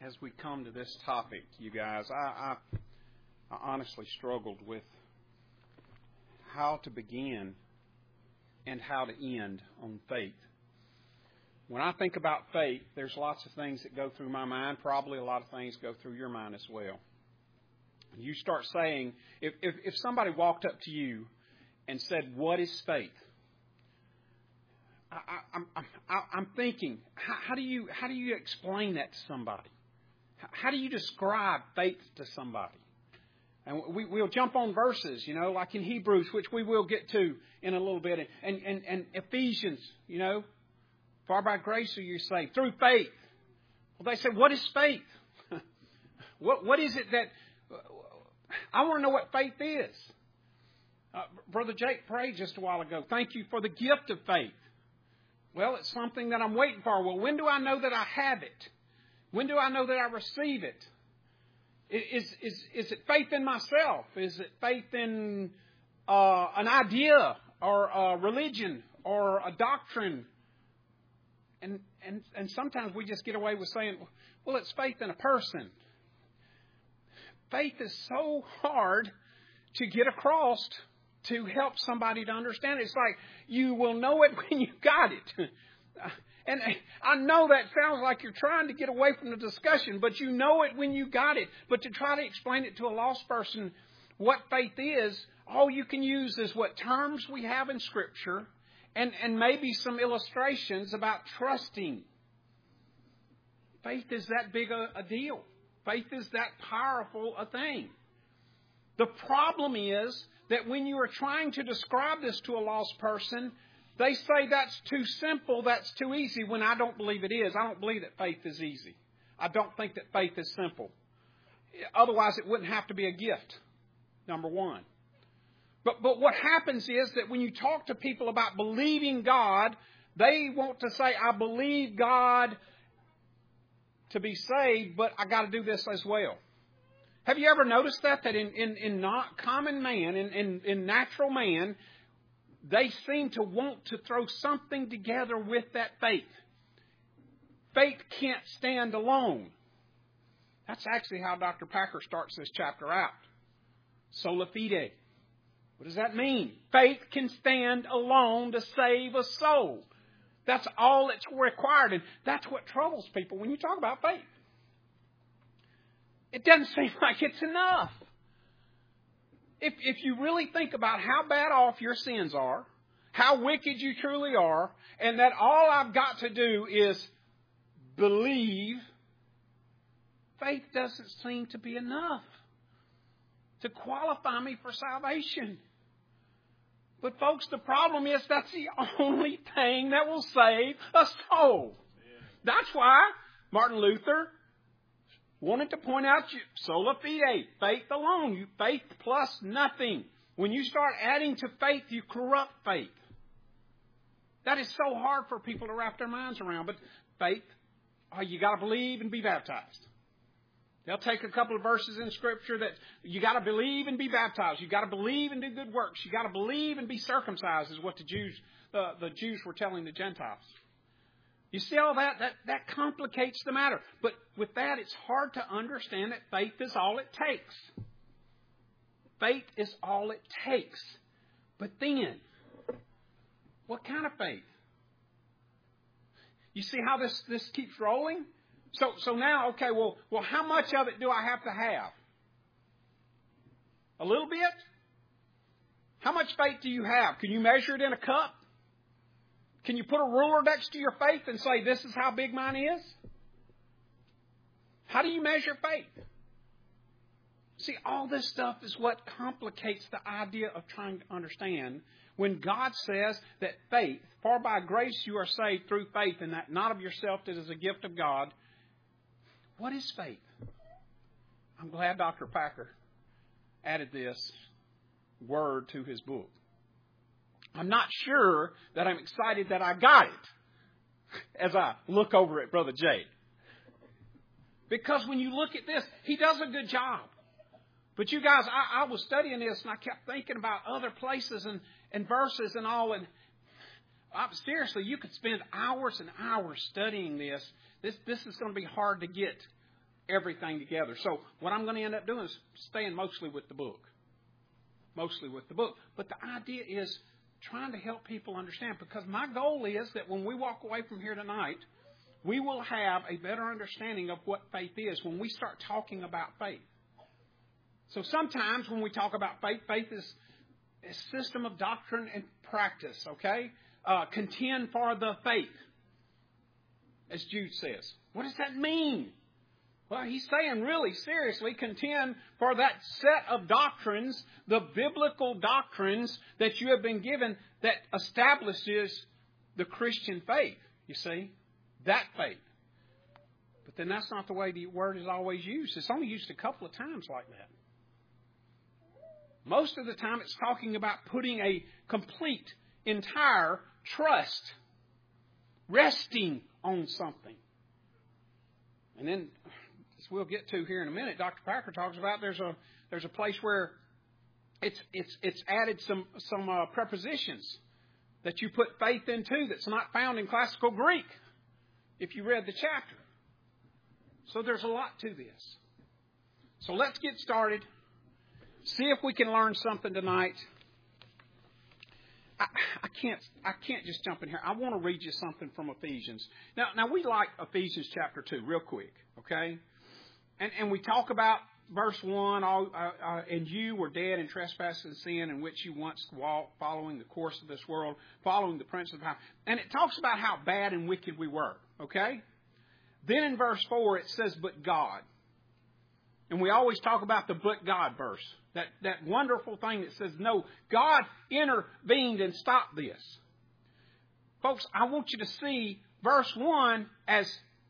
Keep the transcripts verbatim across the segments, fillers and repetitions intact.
as we come to this topic, you guys, I, I, I honestly struggled with how to begin and how to end on faith. When I think about faith, there's lots of things that go through my mind. Probably a lot of things go through your mind as well. You start saying, if, if, if somebody walked up to you and said, "What is faith?" I, I, I'm, I, I'm thinking, how, how do you how do you explain that to somebody? How, how do you describe faith to somebody? And we, we'll jump on verses, you know, like in Hebrews, which we will get to in a little bit, and and, and Ephesians, you know, for by grace are you saved through faith. Well, they say, what is faith? what what is it that I want to know what faith is? Uh, Brother Jake prayed just a while ago. Thank you for the gift of faith. Well, it's something that I'm waiting for. Well, when do I know that I have it? When do I know that I receive it? Is, is, is it faith in myself? Is it faith in uh, an idea or a religion or a doctrine? And, and, and sometimes we just get away with saying, well, it's faith in a person. Faith is so hard to get across to help somebody to understand it. It's like you will know it when you got it. And I know that sounds like you're trying to get away from the discussion, but you know it when you got it. But to try to explain it to a lost person what faith is, all you can use is what terms we have in Scripture and, and maybe some illustrations about trusting. Faith is that big a, a deal. Faith is that powerful a thing. The problem is that when you are trying to describe this to a lost person, they say that's too simple, that's too easy, when I don't believe it is. I don't believe that faith is easy. I don't think that faith is simple. Otherwise, it wouldn't have to be a gift, number one. But, but what happens is that when you talk to people about believing God, they want to say, I believe God to be saved, but I got to do this as well. Have you ever noticed that? That in, in, in not common man, in, in, in natural man, they seem to want to throw something together with that faith. Faith can't stand alone. That's actually how Doctor Packer starts this chapter out. Sola fide. What does that mean? Faith can stand alone to save a soul. That's all that's required. And that's what troubles people when you talk about faith. It doesn't seem like it's enough. If, if you really think about how bad off your sins are, how wicked you truly are, and that all I've got to do is believe, faith doesn't seem to be enough to qualify me for salvation. But folks, the problem is that's the only thing that will save a soul. That's why Martin Luther wanted to point out sola fide, faith alone. You faith plus nothing. When you start adding to faith, you corrupt faith. That is so hard for people to wrap their minds around. But faith, oh, you got to believe and be baptized. They'll take a couple of verses in Scripture that you got to believe and be baptized. You got to believe and do good works. You got to believe and be circumcised, is what the Jews, uh, the Jews were telling the Gentiles. You see all that? That that complicates the matter. But with that, it's hard to understand that faith is all it takes. Faith is all it takes. But then, what kind of faith? You see how this, this keeps rolling? So so now, okay, well, well, how much of it do I have to have? A little bit? How much faith do you have? Can you measure it in a cup? Can you put a ruler next to your faith and say, this is how big mine is? How do you measure faith? See, all this stuff is what complicates the idea of trying to understand when God says that faith, for by grace you are saved through faith, and that not of yourself, that is a gift of God. What is faith? I'm glad Doctor Packer added this word to his book. I'm not sure that I'm excited that I got it as I look over at Brother Jay. Because when you look at this, he does a good job. But you guys, I, I was studying this and I kept thinking about other places and, and verses and all. And I, seriously, you could spend hours and hours studying this. This, this is going to be hard to get everything together. So what I'm going to end up doing is staying mostly with the book. Mostly with the book. But the idea is trying to help people understand, because my goal is that when we walk away from here tonight, we will have a better understanding of what faith is when we start talking about faith. So sometimes when we talk about faith, faith is a system of doctrine and practice, okay? Uh, contend for the faith, as Jude says. What does that mean? Well, he's saying really seriously, contend for that set of doctrines, the biblical doctrines that you have been given that establishes the Christian faith, you see, that faith. But then that's not the way the word is always used. It's only used a couple of times like that. Most of the time it's talking about putting a complete, entire trust, resting on something. And then, as we'll get to here in a minute, Doctor Packer talks about there's a there's a place where it's it's it's added some some uh, prepositions that you put faith into that's not found in classical Greek, if you read the chapter. So there's a lot to this. So let's get started. See if we can learn something tonight. I, I can't I can't just jump in here. I want to read you something from Ephesians. Now, now we like Ephesians chapter two real quick, okay? And and we talk about verse one, all, uh, uh, and you were dead in trespass and sin in which you once walked, following the course of this world, following the prince of the power. And it talks about how bad and wicked we were, okay? Then in verse four it says, but God. And we always talk about the but God verse. That, that wonderful thing that says, no, God intervened and stopped this. Folks, I want you to see verse one as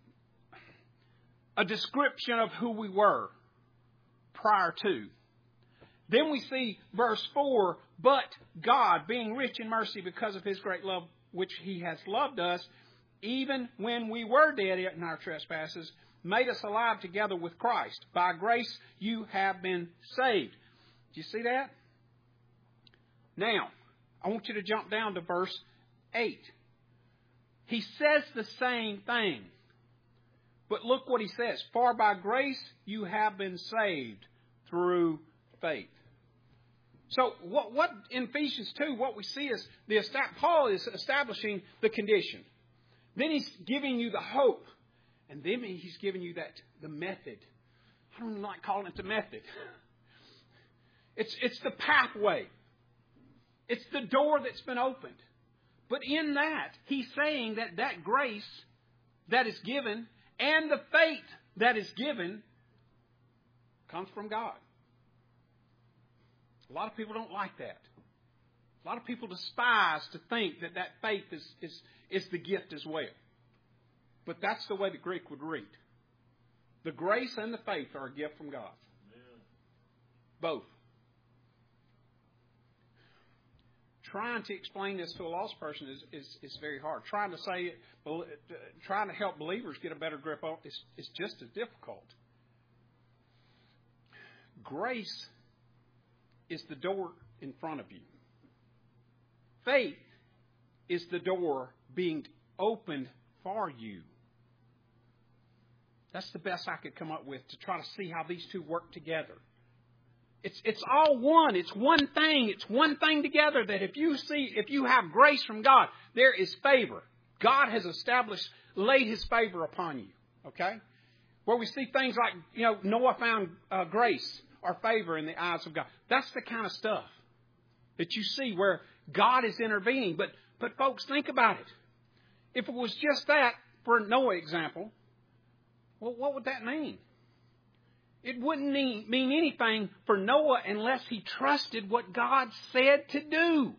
a description of who we were prior to. Then we see verse four, but God, being rich in mercy because of His great love, which He has loved us, even when we were dead in our trespasses, made us alive together with Christ. By grace you have been saved. Do you see that? Now, I want you to jump down to verse eight. He says the same thing. But look what he says. For by grace you have been saved through faith. So what, what in Ephesians two, what we see is the Paul is establishing the condition. Then he's giving you the hope. And then he's giving you that the method. I don't even like calling it the method. It's, it's the pathway. It's the door that's been opened. But in that, he's saying that that grace that is given and the faith that is given comes from God. A lot of people don't like that. A lot of people despise to think that that faith is, is, is the gift as well. But that's the way the Greek would read. The grace and the faith are a gift from God. Amen. Both. Trying to explain this to a lost person is, is, is very hard. Trying to say it, trying to help believers get a better grip on it is, is just as difficult. Grace is the door in front of you. Faith is the door being opened for you. That's the best I could come up with to try to see how these two work together. It's it's all one. It's one thing. It's one thing together that if you see, if you have grace from God, there is favor. God has established, laid His favor upon you. Okay? Where we see things like, you know, Noah found uh, grace or favor in the eyes of God. That's the kind of stuff that you see where God is intervening. But, but folks, think about it. If it was just that, for Noah example, well, what would that mean? It wouldn't mean anything for Noah unless he trusted what God said to do.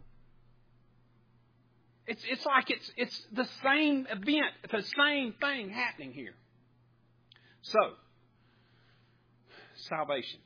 It's, it's like it's, it's the same event, the same thing happening here. So, salvation.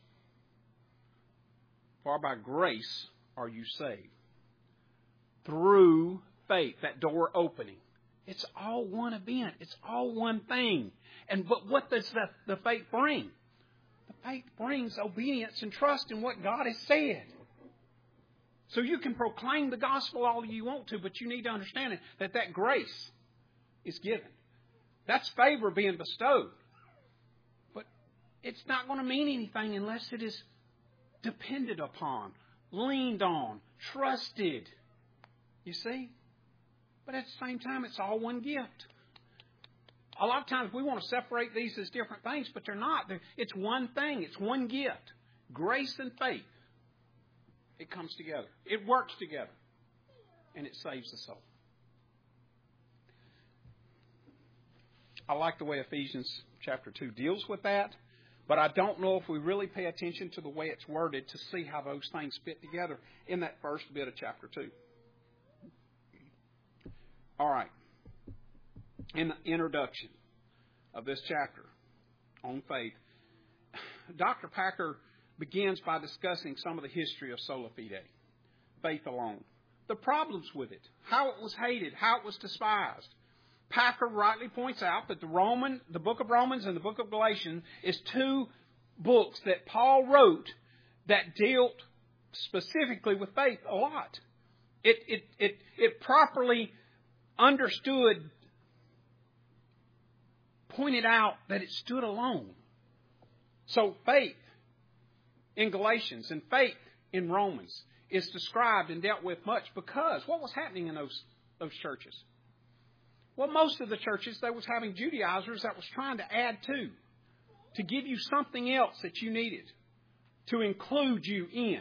For by grace are you saved. Through faith, that door opening. It's all one event. It's all one thing. And but what does the, the faith bring? The faith brings obedience and trust in what God has said. So you can proclaim the gospel all you want to, but you need to understand that that grace is given. That's favor being bestowed. it's not going to mean anything unless it is depended upon, leaned on, trusted. You see? But at the same time, it's all one gift. A lot of times we want to separate these as different things, but they're not. They're, it's one thing. It's one gift. Grace and faith. It comes together. It works together. And it saves the soul. I like the way Ephesians chapter two deals with that, but I don't know if we really pay attention to the way it's worded to see how those things fit together in that first bit of chapter two. All right. In the introduction of this chapter on faith, Doctor Packer begins by discussing some of the history of sola fide, faith alone, the problems with it, how it was hated, how it was despised. Packer rightly points out that the Roman, the book of Romans and the book of Galatians is two books that Paul wrote that dealt specifically with faith a lot. It it it it properly understood, pointed out that it stood alone. So faith in Galatians and faith in Romans is described and dealt with much because what was happening in those those churches? Well, most of the churches, they was having Judaizers that was trying to add to, to give you something else that you needed, to include you in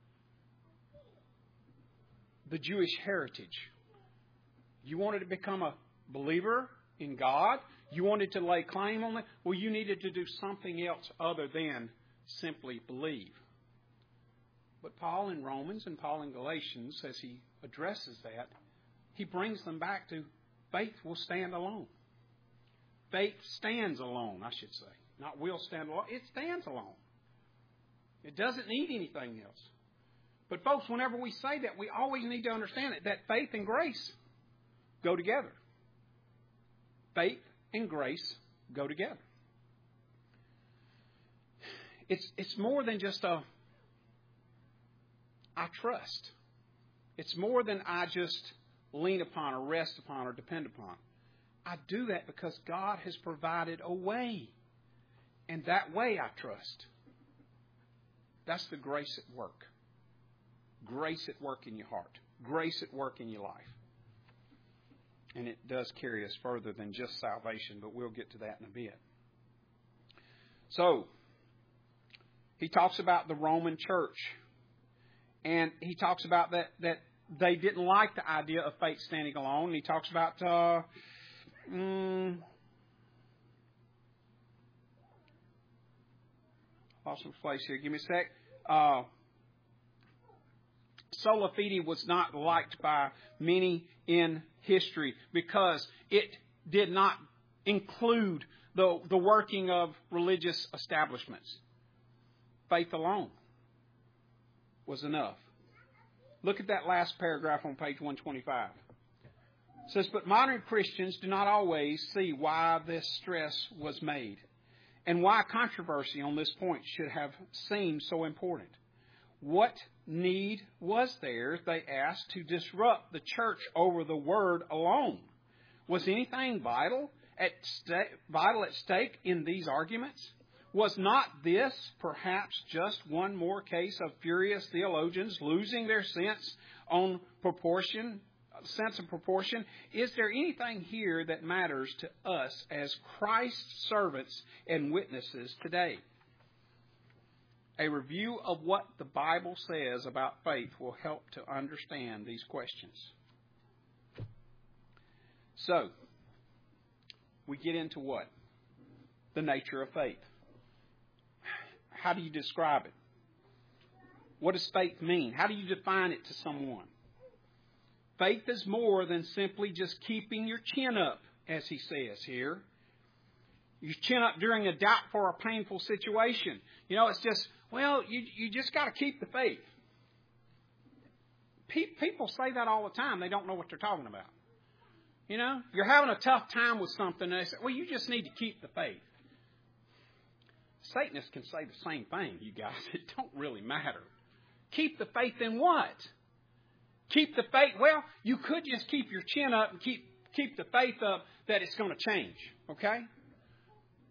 the Jewish heritage. You wanted to become a believer in God. You wanted to lay claim on it. Well, you needed to do something else other than simply believe. But Paul in Romans and Paul in Galatians, as he addresses that, he brings them back to faith will stand alone. Faith stands alone, I should say. Not will stand alone. It stands alone. It doesn't need anything else. But folks, whenever we say that, we always need to understand it, that faith and grace go together. Faith and grace go together. It's, it's more than just a, I trust. It's more than I just lean upon or rest upon or depend upon. I do that because God has provided a way. And that way I trust. That's the grace at work. Grace at work in your heart. Grace at work in your life. And it does carry us further than just salvation, but we'll get to that in a bit. So, he talks about the Roman church. And he talks about that, that they didn't like the idea of faith standing alone. He talks about, uh, mm, lost my place here. Give me a sec. Uh, sola fide was not liked by many in history because it did not include the, the working of religious establishments. Faith alone was enough. Look at that last paragraph on page one twenty-five. It says, but modern Christians do not always see why this stress was made and why controversy on this point should have seemed so important. What need was there, they asked, to disrupt the church over the word alone? Was anything vital at, sta- vital at stake in these arguments? Was not this perhaps just one more case of furious theologians losing their sense on proportion, sense of proportion? Is there anything here that matters to us as Christ's servants and witnesses today? A review of what the Bible says about faith will help to understand these questions. So, we get into what? The nature of faith. How do you describe it? What does faith mean? How do you define it to someone? Faith is more than simply just keeping your chin up, as he says here. Your chin up during a doubtful or painful situation. You know, it's just, well, you you just got to keep the faith. Pe- people say that all the time. They don't know what they're talking about. You know, you're having a tough time with something, and they say, well, you just need to keep the faith. Satanists can say the same thing, you guys. It don't really matter. Keep the faith in what? Keep the faith. Well, you could just keep your chin up and keep keep the faith up that it's going to change. Okay?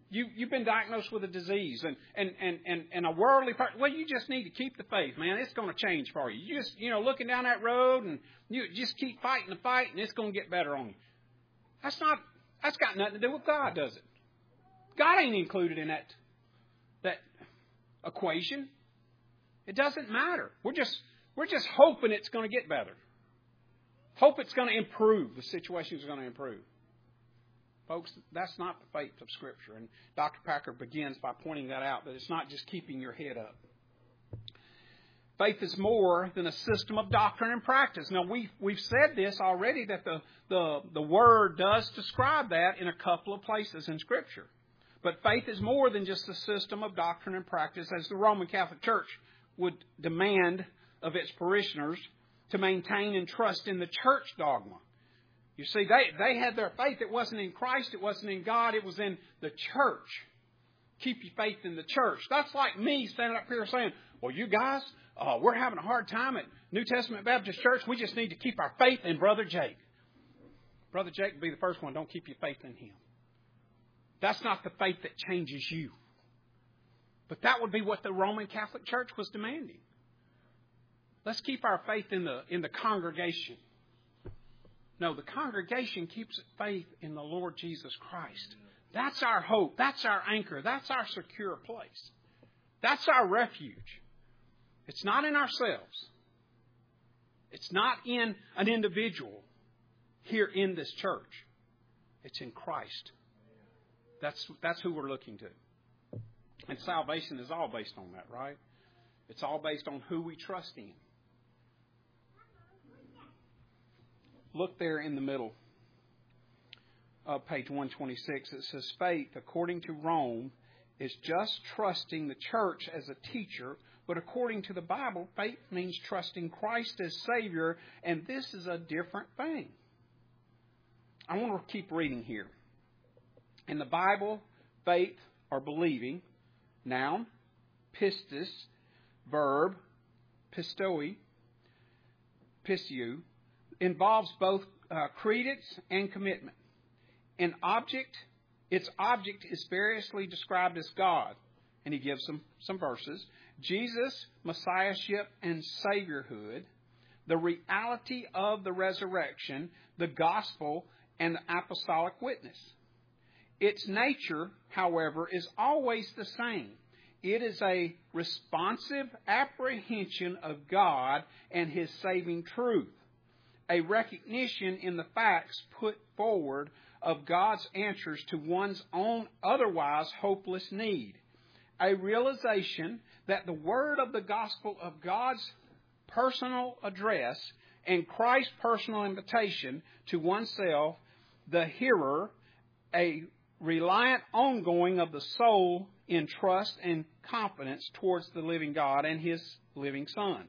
You, you've been diagnosed with a disease and, and, and, and, and a worldly part. Well, you just need to keep the faith, man. It's going to change for you. You just, you know, looking down that road and you just keep fighting the fight and it's going to get better on you. That's not, that's got nothing to do with God, does it? God ain't included in that, that equation. It doesn't matter. We're just, we're just hoping it's going to get better. Hope it's going to improve. The situation is going to improve. Folks, that's not the faith of Scripture. And Doctor Packer begins by pointing that out, that it's not just keeping your head up. Faith is more than a system of doctrine and practice. Now, we've, we've said this already, that the, the, the Word does describe that in a couple of places in Scripture. But faith is more than just a system of doctrine and practice, as the Roman Catholic Church would demand of its parishioners to maintain and trust in the church dogma. You see, they, they had their faith. It wasn't in Christ. It wasn't in God. It was in the church. Keep your faith in the church. That's like me standing up here saying, well, you guys, uh, we're having a hard time at New Testament Baptist Church. We just need to keep our faith in Brother Jake. Brother Jake will be the first one. Don't keep your faith in him. That's not the faith that changes you. But that would be what the Roman Catholic Church was demanding. Let's keep our faith in the in the congregation. No, the congregation keeps faith in the Lord Jesus Christ. That's our hope. That's our anchor. That's our secure place. That's our refuge. It's not in ourselves. It's not in an individual here in this church. It's in Christ. That's, that's who we're looking to. And salvation is all based on that, right? It's all based on who we trust in. Look there in the middle of page one twenty-six. It says, faith, according to Rome, is just trusting the church as a teacher. But according to the Bible, faith means trusting Christ as Savior. And this is a different thing. I want to keep reading here. In the Bible, faith or believing, noun, pistis, verb, pistoi, pisteu, involves both uh, credence and commitment. An object, its object is variously described as God. And he gives some, some verses. Jesus, Messiahship and Saviorhood, the reality of the resurrection, the gospel, and the apostolic witness. Its nature, however, is always the same. It is a responsive apprehension of God and His saving truth. A recognition in the facts put forward of God's answers to one's own otherwise hopeless need. A realization that the word of the gospel of God's personal address and Christ's personal invitation to oneself, the hearer, a reliant ongoing of the soul in trust and confidence towards the living God and His living Son.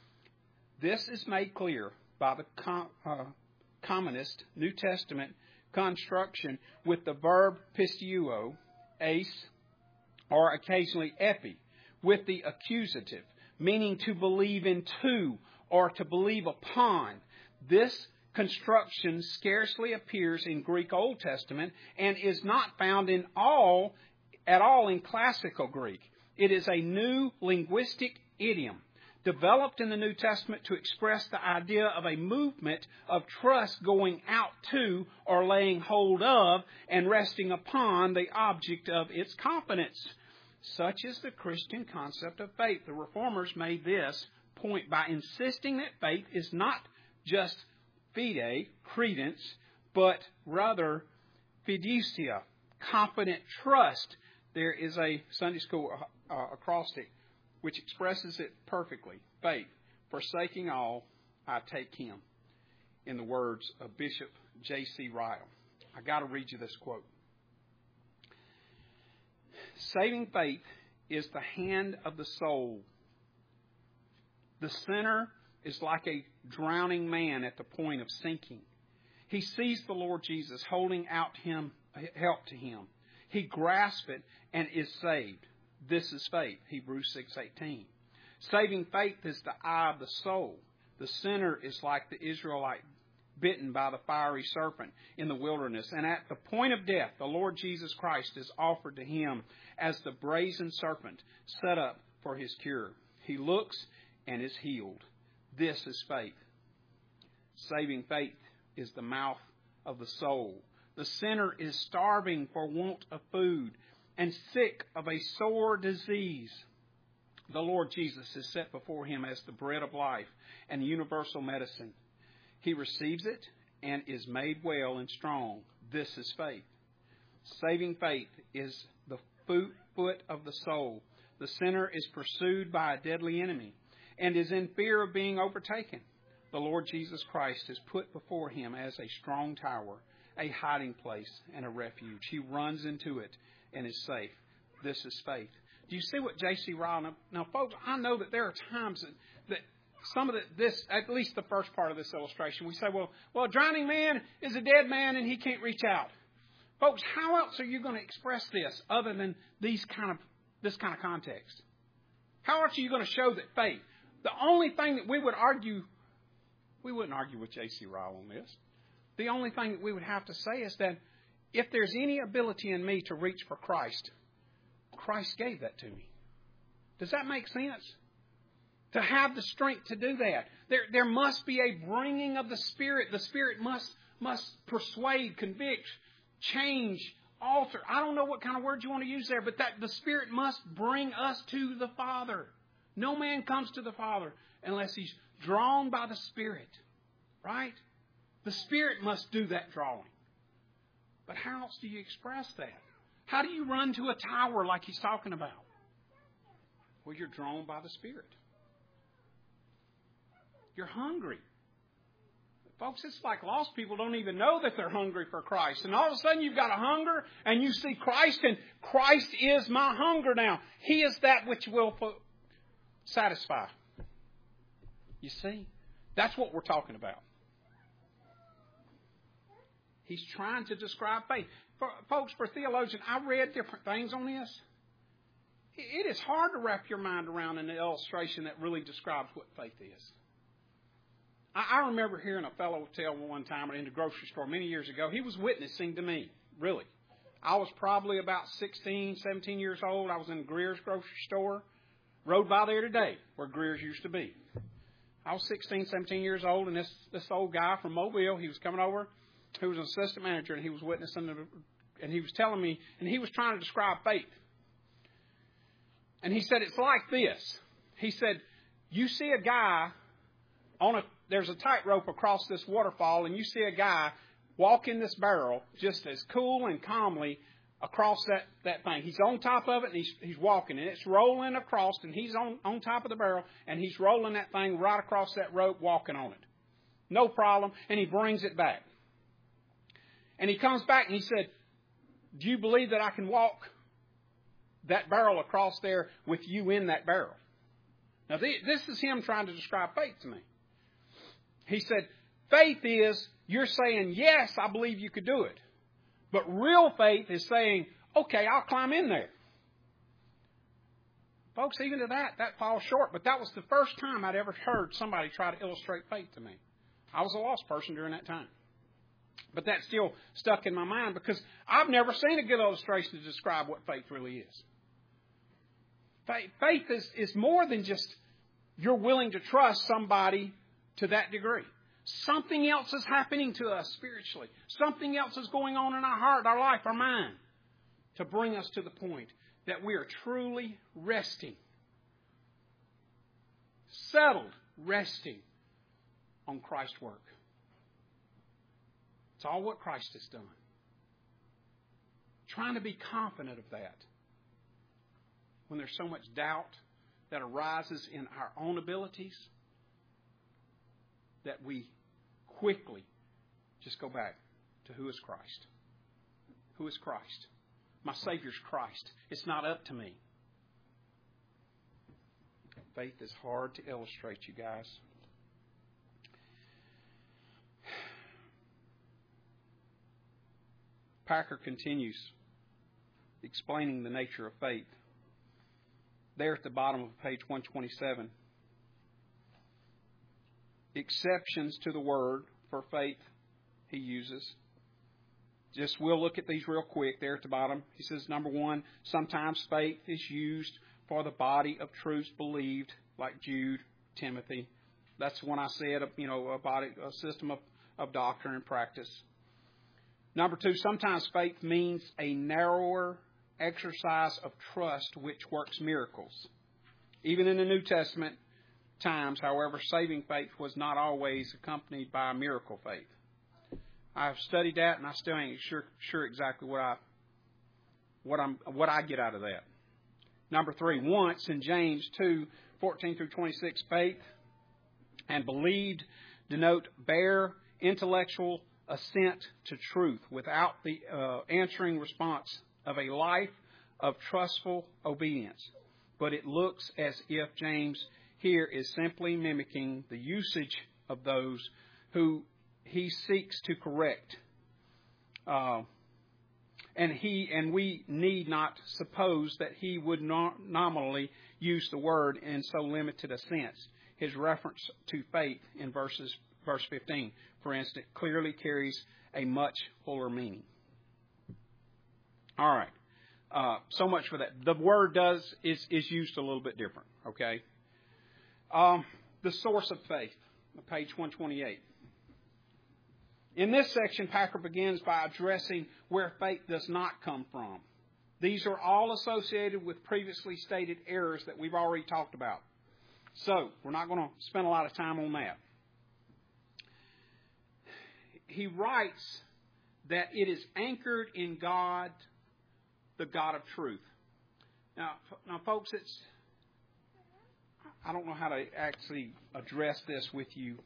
This is made clear by the com, uh, commonest New Testament construction with the verb pisteuo, ace, or occasionally epi, with the accusative, meaning to believe into or to believe upon. This construction scarcely appears in Greek Old Testament and is not found in all at all in classical Greek. It is a new linguistic idiom developed in the New Testament to express the idea of a movement of trust going out to or laying hold of and resting upon the object of its confidence. Such is the Christian concept of faith. The Reformers made this point by insisting that faith is not just fide, credence, but rather fiducia, confident trust. There is a Sunday school uh, acrostic which expresses it perfectly. Faith, forsaking all, I take Him. In the words of Bishop J C Ryle. I got to read you this quote. Saving faith is the hand of the soul. The sinner is like a drowning man at the point of sinking. He sees the Lord Jesus holding out him help to him. He grasps it and is saved. This is faith, Hebrews six eighteen. Saving faith is the eye of the soul. The sinner is like the Israelite bitten by the fiery serpent in the wilderness. And at the point of death, the Lord Jesus Christ is offered to him as the brazen serpent set up for his cure. He looks and is healed. This is faith. Saving faith is the mouth of the soul. The sinner is starving for want of food and sick of a sore disease. The Lord Jesus is set before him as the bread of life and universal medicine. He receives it and is made well and strong. This is faith. Saving faith is the foot of the soul. The sinner is pursued by a deadly enemy and is in fear of being overtaken. The Lord Jesus Christ is put before him as a strong tower, a hiding place, and a refuge. He runs into it and is safe. This is faith. Do you see what J C Ryle... Now, now, folks, I know that there are times that, that some of the, this, at least the first part of this illustration, we say, well, well, a drowning man is a dead man and he can't reach out. Folks, how else are you going to express this other than these kind of this kind of context? How else are you going to show that faith? The only thing that we would argue, we wouldn't argue with J C Ryle on this. The only thing that we would have to say is that if there's any ability in me to reach for Christ, Christ gave that to me. Does that make sense? To have the strength to do that. There, there must be a bringing of the Spirit. The Spirit must, must persuade, convict, change, alter. I don't know what kind of word you want to use there, but that the Spirit must bring us to the Father. No man comes to the Father unless he's drawn by the Spirit. Right? The Spirit must do that drawing. But how else do you express that? How do you run to a tower like he's talking about? Well, you're drawn by the Spirit. You're hungry. Folks, it's like lost people don't even know that they're hungry for Christ. And all of a sudden you've got a hunger and you see Christ, and Christ is my hunger now. He is that which will satisfy. You see? That's what we're talking about. He's trying to describe faith. For, folks, for theologians, I read different things on this. It is hard to wrap your mind around an illustration that really describes what faith is. I, I remember hearing a fellow tell one time in the grocery store many years ago. He was witnessing to me, really. I was probably about sixteen, seventeen years old. I was in Greer's grocery store. Rode by there today, where Greer's used to be. I was sixteen, seventeen years old, and this, this old guy from Mobile, he was coming over, who was an assistant manager, and he was witnessing, the, and he was telling me, and he was trying to describe faith. And he said, it's like this. He said, you see a guy on a, there's a tightrope across this waterfall, and you see a guy walk in this barrel just as cool and calmly across that, that thing. He's on top of it, and he's, he's walking, and it's rolling across, and he's on, on top of the barrel, and he's rolling that thing right across that rope, walking on it. No problem, and he brings it back. And he comes back and he said, do you believe that I can walk that barrel across there with you in that barrel? Now, this is him trying to describe faith to me. He said, faith is you're saying, yes, I believe you could do it. But real faith is saying, okay, I'll climb in there. Folks, even to that, that falls short. But that was the first time I'd ever heard somebody try to illustrate faith to me. I was a lost person during that time. But that still stuck in my mind because I've never seen a good illustration to describe what faith really is. Faith, faith is, is more than just you're willing to trust somebody to that degree. Something else is happening to us spiritually. Something else is going on in our heart, our life, our mind to bring us to the point that we are truly resting, settled, resting on Christ's work. It's all what Christ has done. Trying to be confident of that when there's so much doubt that arises in our own abilities that we quickly just go back to who is Christ. Who is Christ? My Savior's Christ. It's not up to me. Faith is hard to illustrate, you guys. Packer continues explaining the nature of faith. There at the bottom of page one twenty-seven. Exceptions to the word for faith he uses. Just we'll look at these real quick there at the bottom. He says, number one, sometimes faith is used for the body of truths believed, like Jude, Timothy. That's when I said, you know, a body, a system of, of doctrine and practice. Number two, sometimes faith means a narrower exercise of trust which works miracles. Even in the New Testament times, however, saving faith was not always accompanied by a miracle faith. I've studied that, and I still ain't sure sure exactly what I what I'm what I get out of that. Number three, once in James two fourteen through twenty six, faith and believed denote bare intellectual assent to truth without the uh, answering response of a life of trustful obedience. But it looks as if James here is simply mimicking the usage of those who he seeks to correct. Uh, and he and we need not suppose that he would not nominally use the word in so limited a sense. His reference to faith in verses verse fifteen, for instance, clearly carries a much fuller meaning. All right. Uh, so much for that. The word does is is used a little bit different. Okay. Um, the source of faith, page one twenty-eight. In this section, Packer begins by addressing where faith does not come from. These are all associated with previously stated errors that we've already talked about. So, we're not going to spend a lot of time on that. He writes that it is anchored in God, the God of truth. Now, now folks, it's I don't know how to actually address this with you.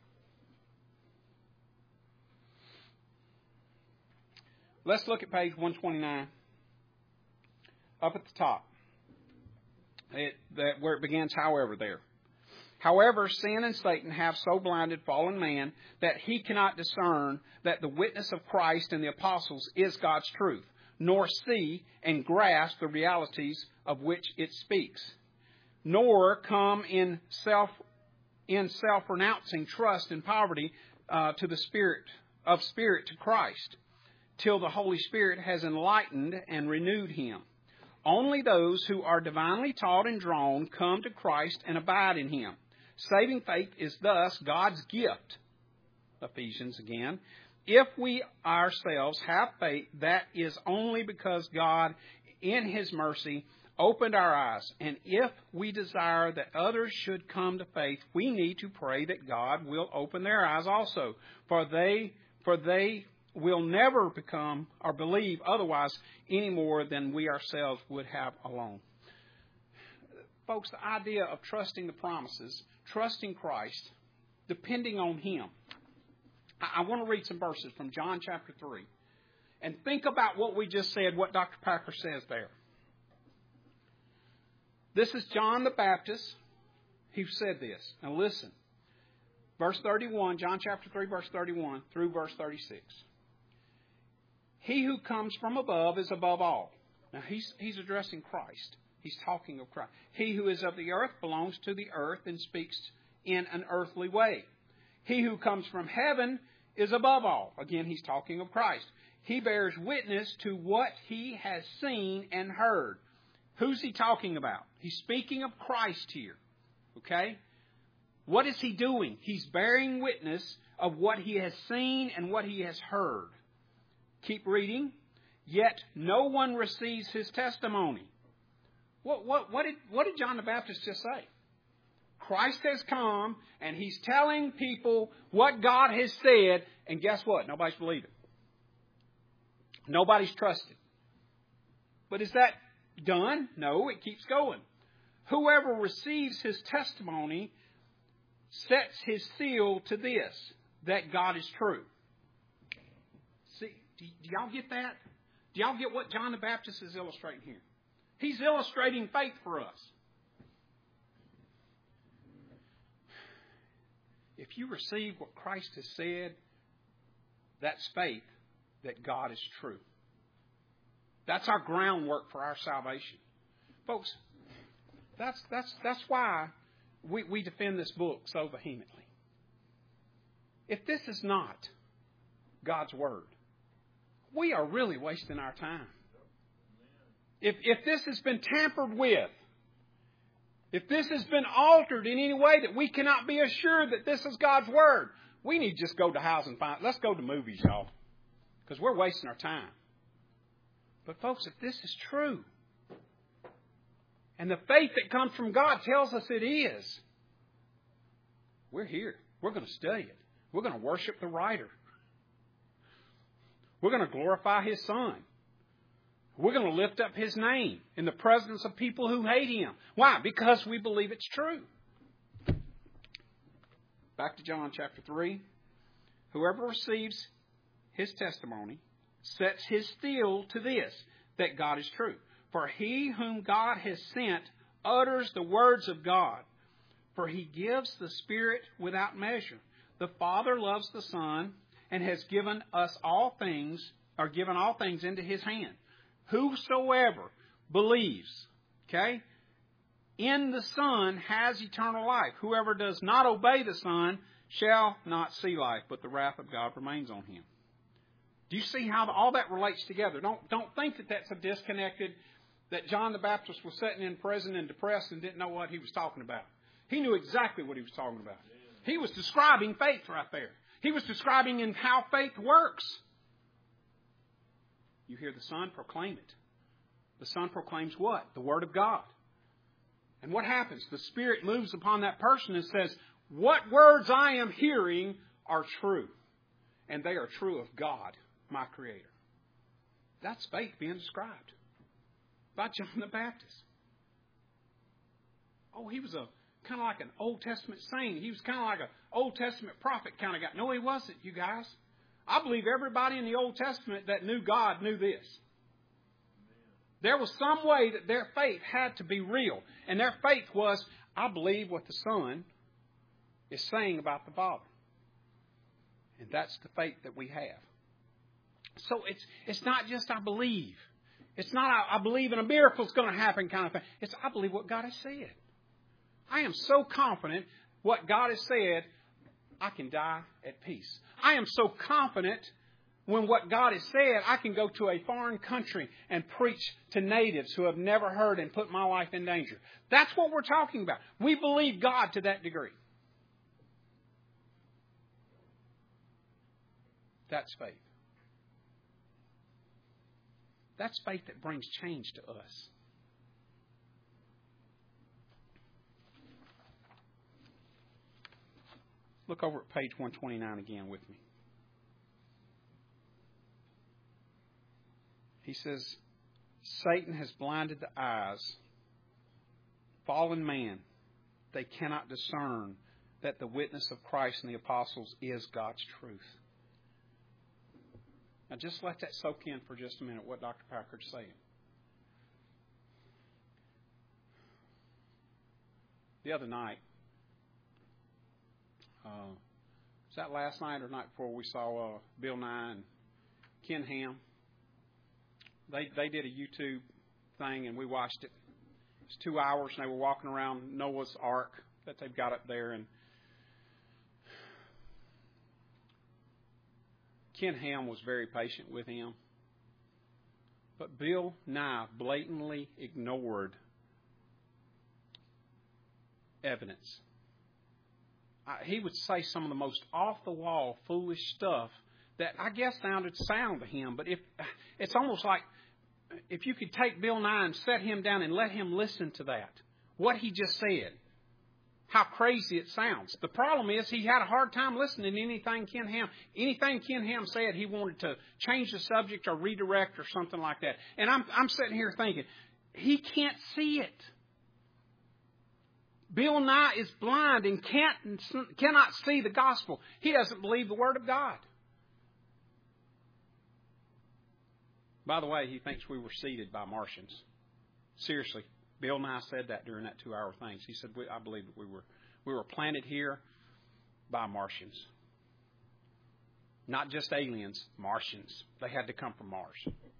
Let's look at page one twenty-nine. Up at the top. It, that, where it begins, however, there. However, sin and Satan have so blinded fallen man that he cannot discern that the witness of Christ and the apostles is God's truth, nor see and grasp the realities of which it speaks, nor come in self in self-renouncing trust and poverty uh, to the Spirit of Spirit to Christ, till the Holy Spirit has enlightened and renewed him. Only those who are divinely taught and drawn come to Christ and abide in him. Saving faith is thus God's gift. Ephesians again. If we ourselves have faith, that is only because God, in his mercy, opened our eyes. And if we desire that others should come to faith, we need to pray that God will open their eyes also. For they, for they will never become or believe otherwise any more than we ourselves would have alone. Folks, the idea of trusting the promises, trusting Christ, depending on him. I, I want to read some verses from John chapter three. And think about what we just said, what Doctor Packer says there. This is John the Baptist. He said this. Now listen. Verse thirty-one, John chapter three, verse thirty-one through verse thirty-six. He who comes from above is above all. Now, he's, he's addressing Christ. He's talking of Christ. He who is of the earth belongs to the earth and speaks in an earthly way. He who comes from heaven is above all. Again, he's talking of Christ. He bears witness to what he has seen and heard. Who's he talking about? He's speaking of Christ here. Okay? What is he doing? He's bearing witness of what he has seen and what he has heard. Keep reading. Yet no one receives his testimony. What, what, what, did, what did John the Baptist just say? Christ has come and he's telling people what God has said, and guess what? Nobody's believing. Nobody's trusted. But is that done? No, it keeps going. Whoever receives his testimony sets his seal to this, that God is true. See, do, do y'all get that? Do y'all get what John the Baptist is illustrating here? He's illustrating faith for us. If you receive what Christ has said, that's faith that God is true. That's our groundwork for our salvation. Folks, that's that's that's why we, we defend this book so vehemently. if this is not God's Word, we are really wasting our time. If, if this has been tampered with, if this has been altered in any way that we cannot be assured that this is God's Word, we need to just go to house and find. Let's go to movies, y'all, because we're wasting our time. But folks, if this is true, and the faith that comes from God tells us it is, we're here. We're going to study it. We're going to worship the writer. We're going to glorify His Son. We're going to lift up His name in the presence of people who hate Him. Why? Because we believe it's true. Back to John chapter three. Whoever receives His testimony sets his seal to this, that God is true. For He whom God has sent utters the words of God. For He gives the Spirit without measure. The Father loves the Son and has given us all things, or given all things into His hand. Whosoever believes, okay, in the Son has eternal life. Whoever does not obey the Son shall not see life, but the wrath of God remains on him. Do you see how all that relates together? Don't, don't think that that's a disconnected, that John the Baptist was sitting in prison and depressed and didn't know what he was talking about. He knew exactly what he was talking about. He was describing faith right there. He was describing in how faith works. You hear the Son, proclaim it. The Son proclaims what? The Word of God. And what happens? The Spirit moves upon that person and says, what words I am hearing are true. And they are true of God, my Creator. That's faith being described by John the Baptist. Oh, he was a kind of like an Old Testament saint. He was kind of like an Old Testament prophet kind of guy. No, he wasn't, you guys. I believe everybody in the Old Testament that knew God knew this. There was some way that their faith had to be real. And their faith was, I believe what the Son is saying about the Father. And that's the faith that we have. So it's it's not just I believe. It's not I, I believe in a miracle's going to happen kind of thing. It's I believe what God has said. I am so confident what God has said, I can die at peace. I am so confident when what God has said, I can go to a foreign country and preach to natives who have never heard and put my life in danger. That's what we're talking about. We believe God to that degree. That's faith. That's faith that brings change to us. Look over at page one twenty-nine again with me. He says, Satan has blinded the eyes. Fallen man, they cannot discern that the witness of Christ and the apostles is God's truth. Now just let that soak in for just a minute, what Doctor Packard's saying. The other night, uh, was that last night or night before we saw uh, Bill Nye and Ken Ham? They they did a YouTube thing and we watched it. It was two hours and they were walking around Noah's Ark that they've got up there. And Ken Ham was very patient with him. But Bill Nye blatantly ignored evidence. Uh, he would say some of the most off-the-wall, foolish stuff that I guess sounded sound to him. But if it's almost like if you could take Bill Nye and set him down and let him listen to that, what he just said, how crazy it sounds. The problem is he had a hard time listening to anything Ken Ham, anything Ken Ham said, he wanted to change the subject or redirect or something like that. And I'm, I'm sitting here thinking, he can't see it. Bill Nye is blind and can't, cannot see the gospel. He doesn't believe the Word of God. By the way, he thinks we were seeded by Martians. Seriously, Bill Nye said that during that two-hour thing. He said, I believe that we were we were planted here by Martians. Not just aliens, Martians. They had to come from Mars.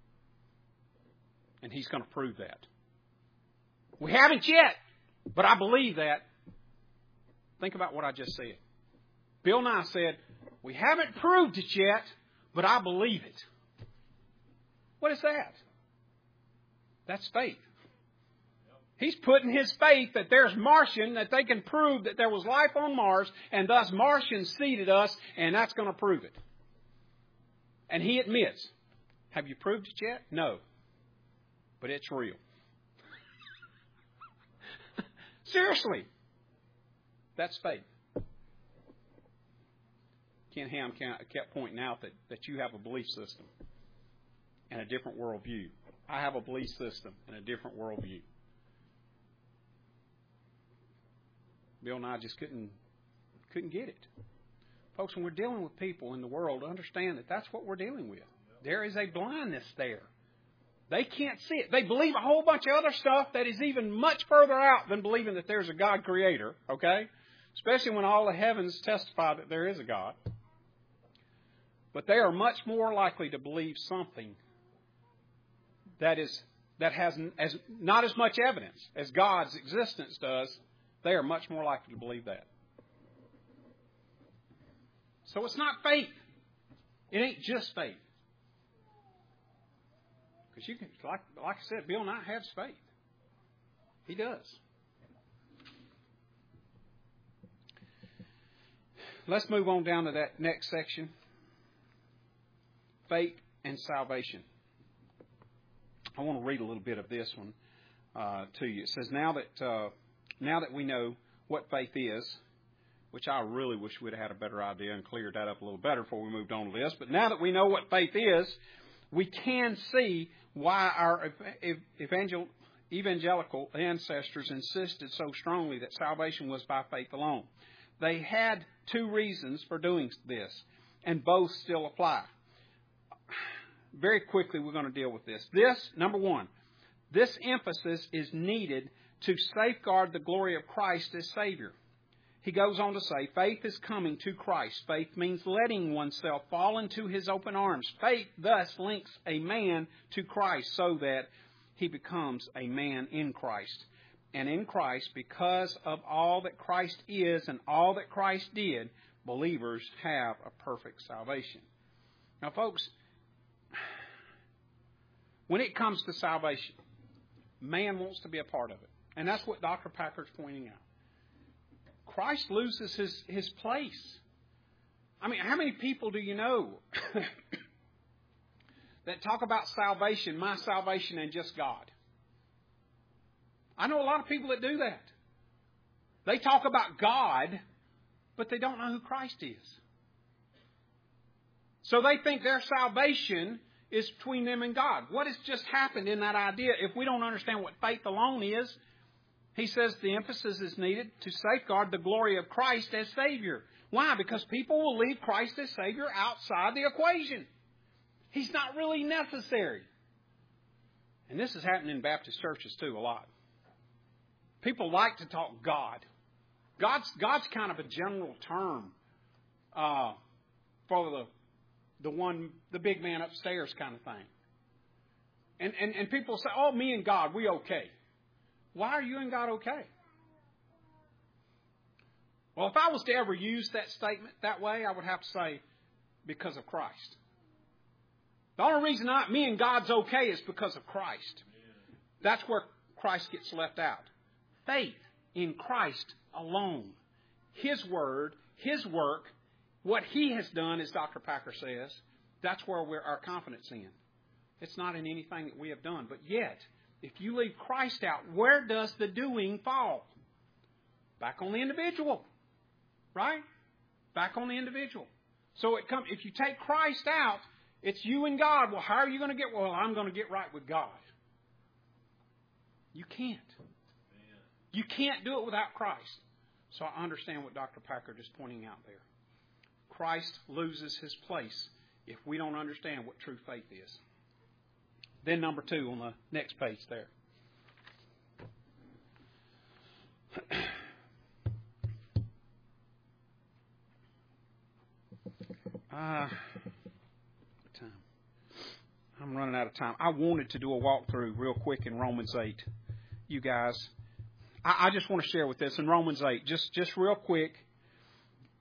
And he's going to prove that. We haven't yet, but I believe that. Think about what I just said. Bill Nye said, We haven't proved it yet, but I believe it. What is that? That's faith. He's putting his faith that there's Martian, that they can prove that there was life on Mars, and thus Martians seeded us, and that's going to prove it. And he admits, have you proved it yet? No. But it's real. Seriously. That's faith. Ken Ham kept pointing out that, that you have a belief system and a different worldview. I have a belief system and a different worldview. Bill and I just couldn't couldn't get it. Folks, when we're dealing with people in the world, understand that that's what we're dealing with. There is a blindness there. They can't see it. They believe a whole bunch of other stuff that is even much further out than believing that there's a God creator, okay? Especially when all the heavens testify that there is a God. But they are much more likely to believe something that is that has as not as much evidence as God's existence does. They are much more likely to believe that. So it's not faith. It ain't just faith. Because you can, like, like I said, Bill Knight has faith. He does. Let's move on down to that next section. Faith and salvation. I want to read a little bit of this one uh, to you. It says, now that uh, now that we know what faith is, which I really wish we'd have had a better idea and cleared that up a little better before we moved on to this, but now that we know what faith is, we can see why our evangel- evangelical ancestors insisted so strongly that salvation was by faith alone. They had two reasons for doing this, and both still apply. Very quickly, we're going to deal with this. This, number one, this emphasis is needed to safeguard the glory of Christ as Savior. He goes on to say, faith is coming to Christ. Faith means letting oneself fall into His open arms. Faith thus links a man to Christ so that he becomes a man in Christ. And in Christ, because of all that Christ is and all that Christ did, believers have a perfect salvation. Now, folks, when it comes to salvation, man wants to be a part of it. And that's what Doctor Packard's pointing out. Christ loses his, his place. I mean, how many people do you know that talk about salvation, my salvation, and just God? I know a lot of people that do that. They talk about God, but they don't know who Christ is. So they think their salvation is between them and God. What has just happened in that idea, if we don't understand what faith alone is, he says the emphasis is needed to safeguard the glory of Christ as Savior. Why? Because people will leave Christ as Savior outside the equation. He's not really necessary. And this is happening in Baptist churches too a lot. People like to talk God. God's, God's kind of a general term uh, for the the one, the big man upstairs kind of thing. And, and, and people say, oh, me and God, we okay. Why are you and God okay? Well, if I was to ever use that statement that way, I would have to say, because of Christ. The only reason I, me and God's okay is because of Christ. That's where Christ gets left out. Faith in Christ alone. His word, His work, what He has done, as Doctor Packer says, that's where we're our confidence in. It's not in anything that we have done. But yet, if you leave Christ out, where does the doing fall? Back on the individual. Right? Back on the individual. So it come, if you take Christ out, it's you and God. Well, how are you going to get? Well, I'm going to get right with God. You can't. You can't do it without Christ. So I understand what Doctor Packard is pointing out there. Christ loses His place if we don't understand what true faith is. Then number two on the next page there. Uh, time. I'm running out of time. I wanted to do a walkthrough real quick in Romans eight. You guys, I, I just want to share with this in Romans eight, just, just real quick.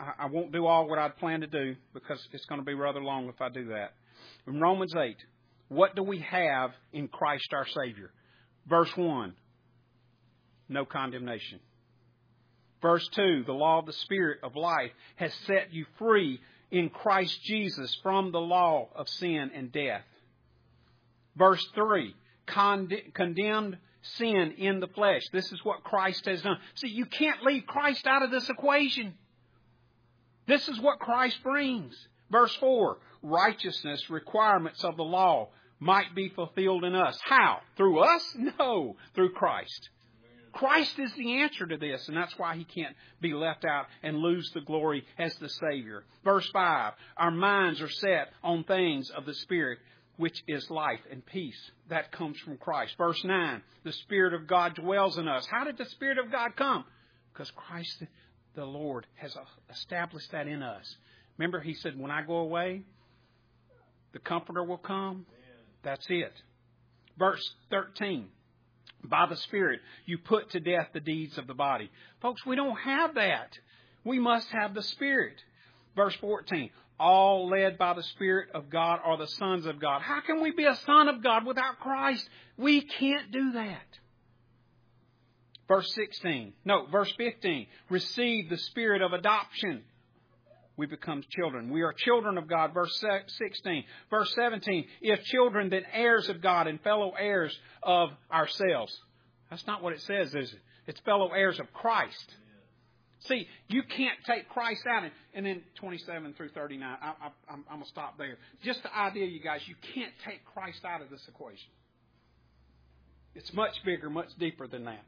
I, I won't do all what I'd planned to do because it's going to be rather long if I do that. In Romans eight, what do we have in Christ our Savior? Verse one, no condemnation. Verse two, the law of the Spirit of life has set you free in Christ Jesus from the law of sin and death. Verse three, Cond- condemned sin in the flesh. This is what Christ has done. See, you can't leave Christ out of this equation. This is what Christ brings. Verse four, righteousness requirements of the law might be fulfilled in us. How? Through us? No, through Christ. Christ is the answer to this, and that's why He can't be left out and lose the glory as the Savior. Verse five, our minds are set on things of the Spirit, which is life and peace. That comes from Christ. Verse nine, the Spirit of God dwells in us. How did the Spirit of God come? Because Christ, the Lord, has established that in us. Remember, He said, when I go away, the Comforter will come. That's it. Verse thirteen, by the Spirit, you put to death the deeds of the body. Folks, we don't have that. We must have the Spirit. Verse fourteen, all led by the Spirit of God are the sons of God. How can we be a son of God without Christ? We can't do that. Verse sixteen, no, verse fifteen, receive the Spirit of adoption. We become children. We are children of God. Verse sixteen. Verse seventeen. If children, then heirs of God and fellow heirs of ourselves. That's not what it says, is it? It's fellow heirs of Christ. See, you can't take Christ out. And, and then twenty-seven through thirty-nine. I, I, I'm, I'm going to stop there. Just the idea, you guys, you can't take Christ out of this equation. It's much bigger, much deeper than that.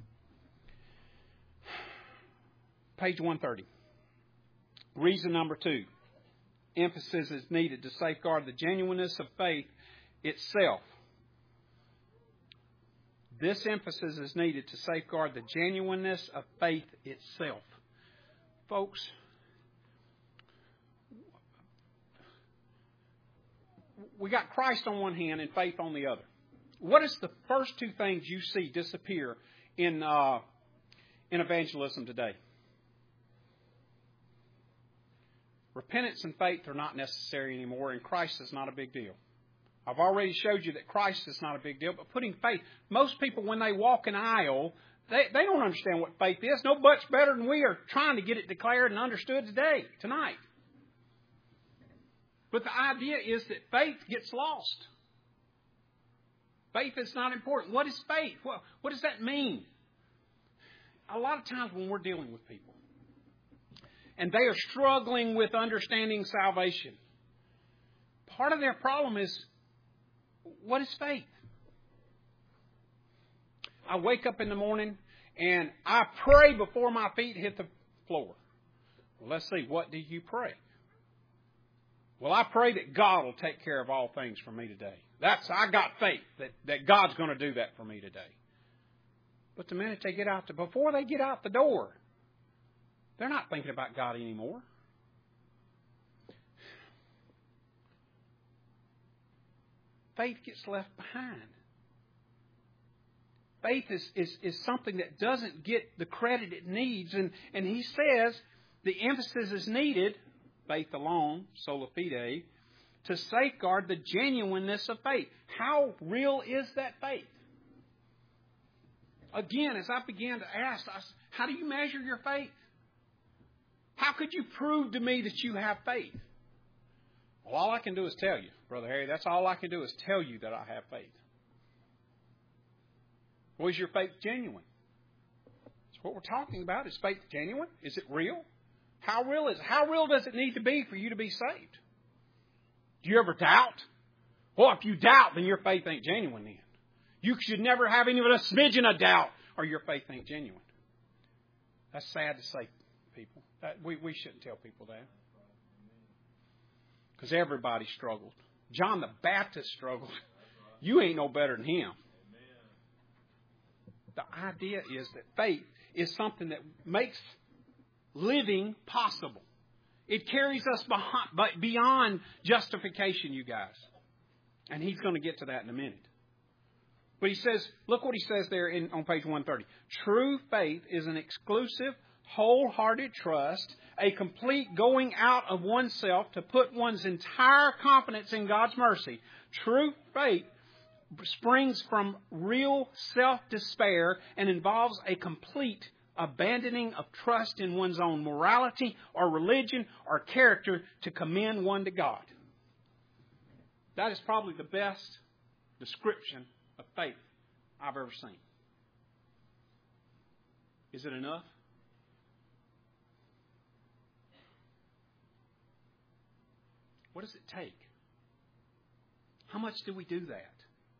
Page one thirty. Reason number two, emphasis is needed to safeguard the genuineness of faith itself. This emphasis is needed to safeguard the genuineness of faith itself. Folks, we got Christ on one hand and faith on the other. What is the first two things you see disappear in uh, in evangelism today? Repentance and faith are not necessary anymore, and Christ is not a big deal. I've already showed you that Christ is not a big deal, but putting faith, most people when they walk an aisle, they, they don't understand what faith is. No much better than we are trying to get it declared and understood today, tonight. But the idea is that faith gets lost. Faith is not important. What is faith? What, what does that mean? A lot of times when we're dealing with people, and they are struggling with understanding salvation, part of their problem is, what is faith? I wake up in the morning and I pray before my feet hit the floor. Well, let's see, what do you pray? Well, I pray that God will take care of all things for me today. That's I got faith that, that God's going to do that for me today. But the minute they get out the, before they get out the door, they're not thinking about God anymore. Faith gets left behind. Faith is, is, is something that doesn't get the credit it needs. And, and he says the emphasis is needed, faith alone, sola fide, to safeguard the genuineness of faith. How real is that faith? Again, as I began to ask, I, how do you measure your faith? How could you prove to me that you have faith? Well, all I can do is tell you, Brother Harry. That's all I can do is tell you that I have faith. Well, is your faith genuine? That's what we're talking about. Is faith genuine? Is it real? How real is it? How real does it need to be for you to be saved? Do you ever doubt? Well, if you doubt, then your faith ain't genuine then. You should never have even a smidgen of doubt or your faith ain't genuine. That's sad to say, people. That, we, we shouldn't tell people that. Because everybody struggled. John the Baptist struggled. You ain't no better than him. The idea is that faith is something that makes living possible. It carries us behind, beyond justification, you guys. And he's going to get to that in a minute. But he says, look what he says there in, on page one thirty. True faith is an exclusive, wholehearted trust a complete going out of oneself to put one's entire confidence in God's mercy. True faith springs from real self-despair and involves a complete abandoning of trust in one's own morality or religion or character to commend one to God. That is probably the best description of faith I've ever seen. Is it enough? What does it take? How much do we do that?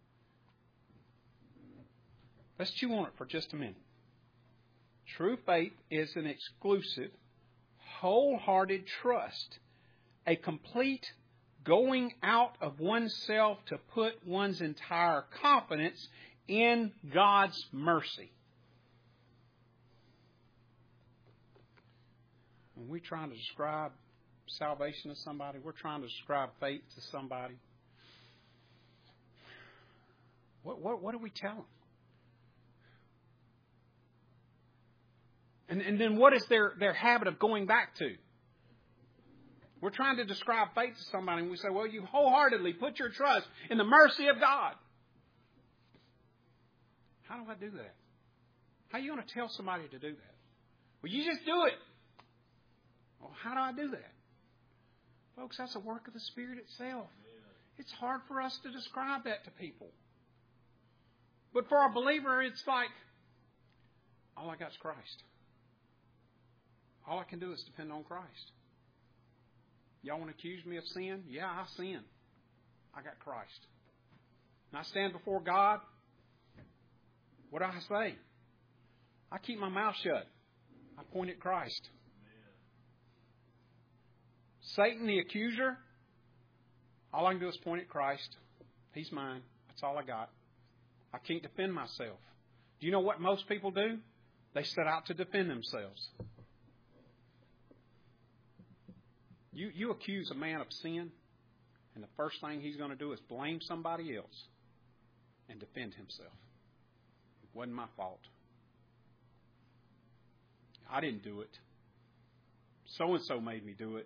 Let's chew on it for just a minute. True faith is an exclusive, wholehearted trust, a complete going out of oneself to put one's entire confidence in God's mercy. When we're trying to describe salvation to somebody, we're trying to describe faith to somebody, what, what, what do we tell them? And, and then what is their, their habit of going back to? We're trying to describe faith to somebody and we say, well, you wholeheartedly put your trust in the mercy of God. How do I do that? How are you going to tell somebody to do that? Well, you just do it. Well, how do I do that? Folks, that's a work of the Spirit itself. It's hard for us to describe that to people. But for a believer, it's like, all I got is Christ. All I can do is depend on Christ. Y'all want to accuse me of sin? Yeah, I sin. I got Christ. And I stand before God. What do I say? I keep my mouth shut. I point at Christ. Satan, the accuser, all I can do is point at Christ. He's mine. That's all I got. I can't defend myself. Do you know what most people do? They set out to defend themselves. You, you accuse a man of sin, and the first thing he's going to do is blame somebody else and defend himself. It wasn't my fault. I didn't do it. So-and-so made me do it.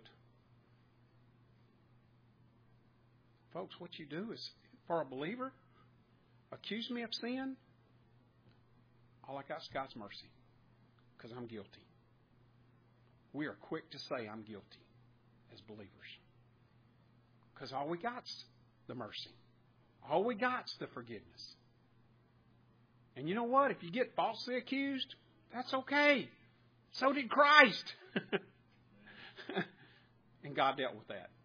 Folks, what you do is, for a believer, accuse me of sin, all I got is God's mercy, because I'm guilty. We are quick to say I'm guilty as believers, because all we got's the mercy. All we got's the forgiveness. And you know what? If you get falsely accused, that's okay. So did Christ. And God dealt with that.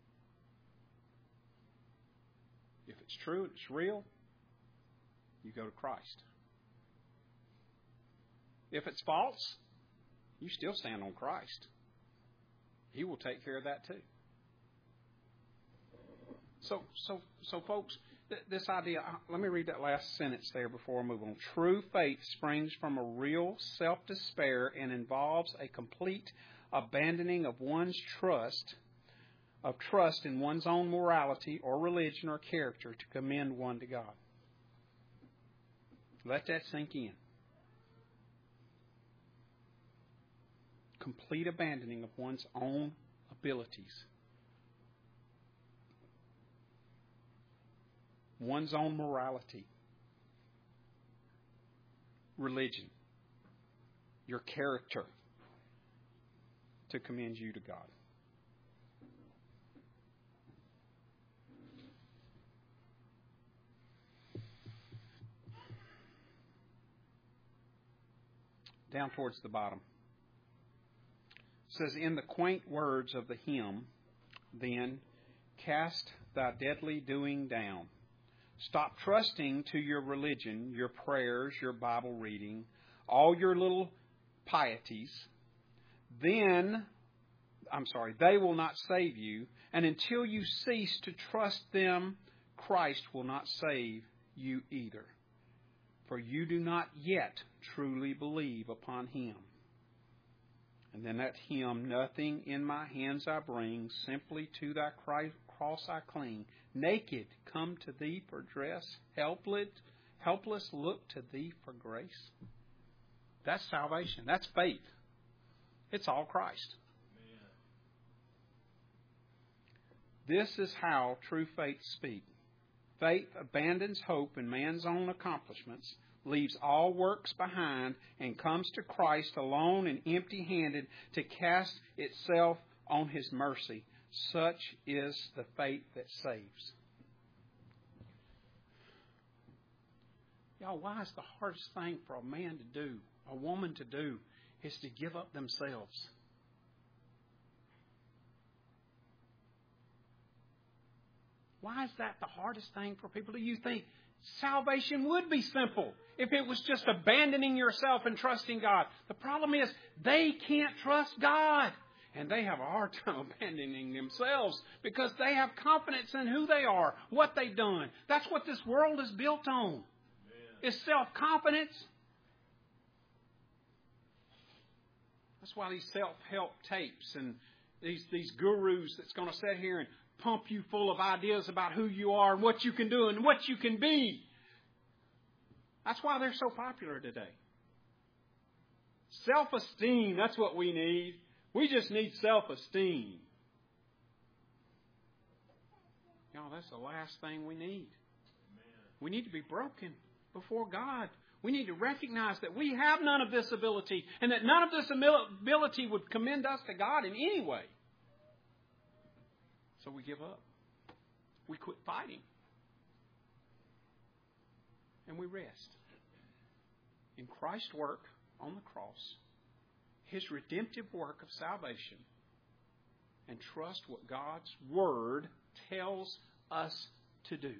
If it's true, it's real, you go to Christ. If it's false, you still stand on Christ. He will take care of that too. So, so, so, folks, th- this idea, uh, let me read that last sentence there before I move on. True faith springs from a real self-despair and involves a complete abandoning of one's trust, of trust in one's own morality or religion or character to commend one to God. Let that sink in. Complete abandoning of one's own abilities, one's own morality, religion, your character to commend you to God. Down towards the bottom. It says, in the quaint words of the hymn, then, cast thy deadly doing down. Stop trusting to your religion, your prayers, your Bible reading, all your little pieties. Then, I'm sorry, they will not save you. And until you cease to trust them, Christ will not save you either. For you do not yet truly believe upon Him. And then that hymn, nothing in my hands I bring, simply to thy cross I cling. Naked, come to thee for dress, helpless, helpless, look to thee for grace. That's salvation. That's faith. It's all Christ. This is how true faith speaks. Faith abandons hope in man's own accomplishments, leaves all works behind, and comes to Christ alone and empty-handed to cast itself on His mercy. Such is the faith that saves. Y'all, why is the hardest thing for a man to do, a woman to do, is to give up themselves? Why is that the hardest thing for people? Do you think salvation would be simple if it was just abandoning yourself and trusting God? The problem is they can't trust God. And they have a hard time abandoning themselves because they have confidence in who they are, what they've done. That's what this world is built on. Amen. Is self-confidence. That's why these self-help tapes and these, these gurus that's going to sit here and pump you full of ideas about who you are and what you can do and what you can be. That's why they're so popular today. Self-esteem, that's what we need. We just need self-esteem. Y'all, that's the last thing we need. Amen. We need to be broken before God. We need to recognize that we have none of this ability and that none of this ability would commend us to God in any way. So we give up. We quit fighting. And we rest in Christ's work on the cross, His redemptive work of salvation, and trust what God's Word tells us to do.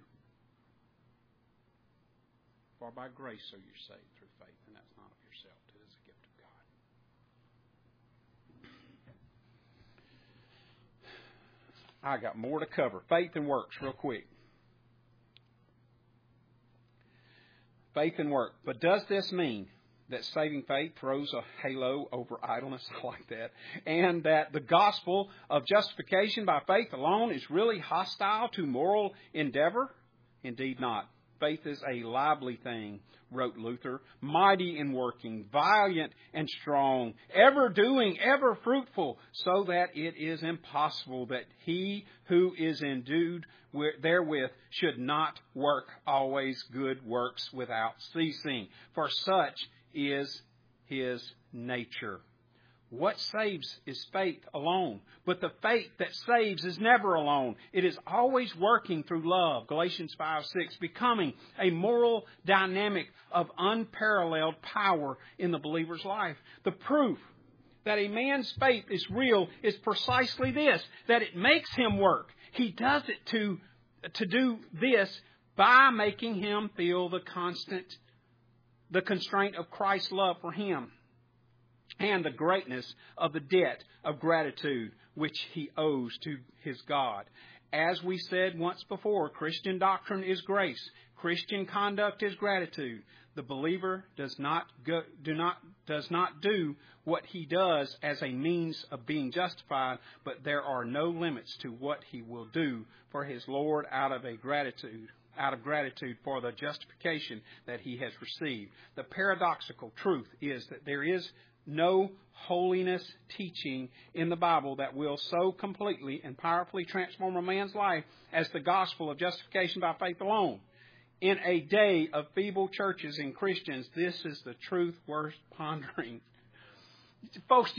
For by grace are you saved through faith, and that's not of yourself. It is a gift of God. I got more to cover. Faith and works, real quick. Faith and work. But does this mean that saving faith throws a halo over idleness? I like that. And that the gospel of justification by faith alone is really hostile to moral endeavor? Indeed not. Faith is a lively thing, wrote Luther, mighty in working, valiant and strong, ever doing, ever fruitful, so that it is impossible that he who is endued therewith should not work always good works without ceasing. For such is his nature. What saves is faith alone. But the faith that saves is never alone. It is always working through love. Galatians five six, becoming a moral dynamic of unparalleled power in the believer's life. The proof that a man's faith is real is precisely this, that it makes him work. He does it to, to do this by making him feel the constant, the constraint of Christ's love for him, and the greatness of the debt of gratitude which he owes to his God. As we said once before, Christian doctrine is grace. Christian conduct is gratitude. The believer does not go, do not does not do what he does as a means of being justified, but there are no limits to what he will do for his Lord out of a gratitude. out of gratitude for the justification that he has received. The paradoxical truth is that there is no holiness teaching in the Bible that will so completely and powerfully transform a man's life as the gospel of justification by faith alone. In a day of feeble churches and Christians, this is the truth worth pondering. Folks,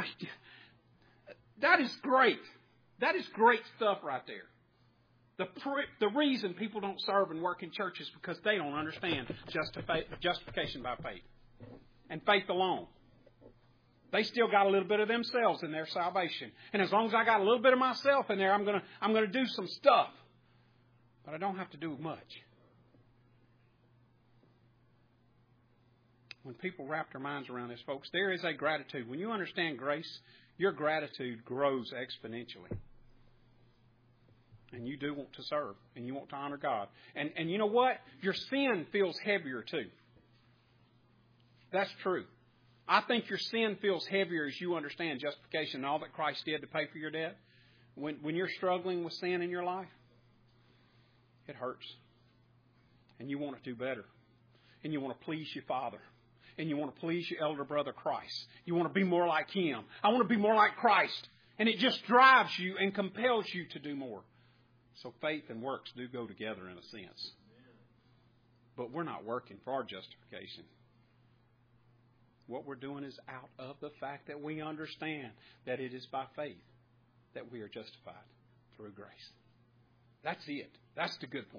that is great. That is great stuff right there. The, the reason people don't serve and work in church is because they don't understand justifi- justification by faith and faith alone. They still got a little bit of themselves in their salvation. And as long as I got a little bit of myself in there, I'm going to I'm going to do some stuff. But I don't have to do much. When people wrap their minds around this, folks, there is a gratitude. When you understand grace, your gratitude grows exponentially. And you do want to serve. And you want to honor God. And, and you know what? Your sin feels heavier too. That's true. I think your sin feels heavier as you understand justification and all that Christ did to pay for your debt. When, when you're struggling with sin in your life, it hurts. And you want to do better. And you want to please your Father. And you want to please your elder brother Christ. You want to be more like Him. I want to be more like Christ. And it just drives you and compels you to do more. So faith and works do go together in a sense. But we're not working for our justification. What we're doing is out of the fact that we understand that it is by faith that we are justified through grace. That's it. That's the good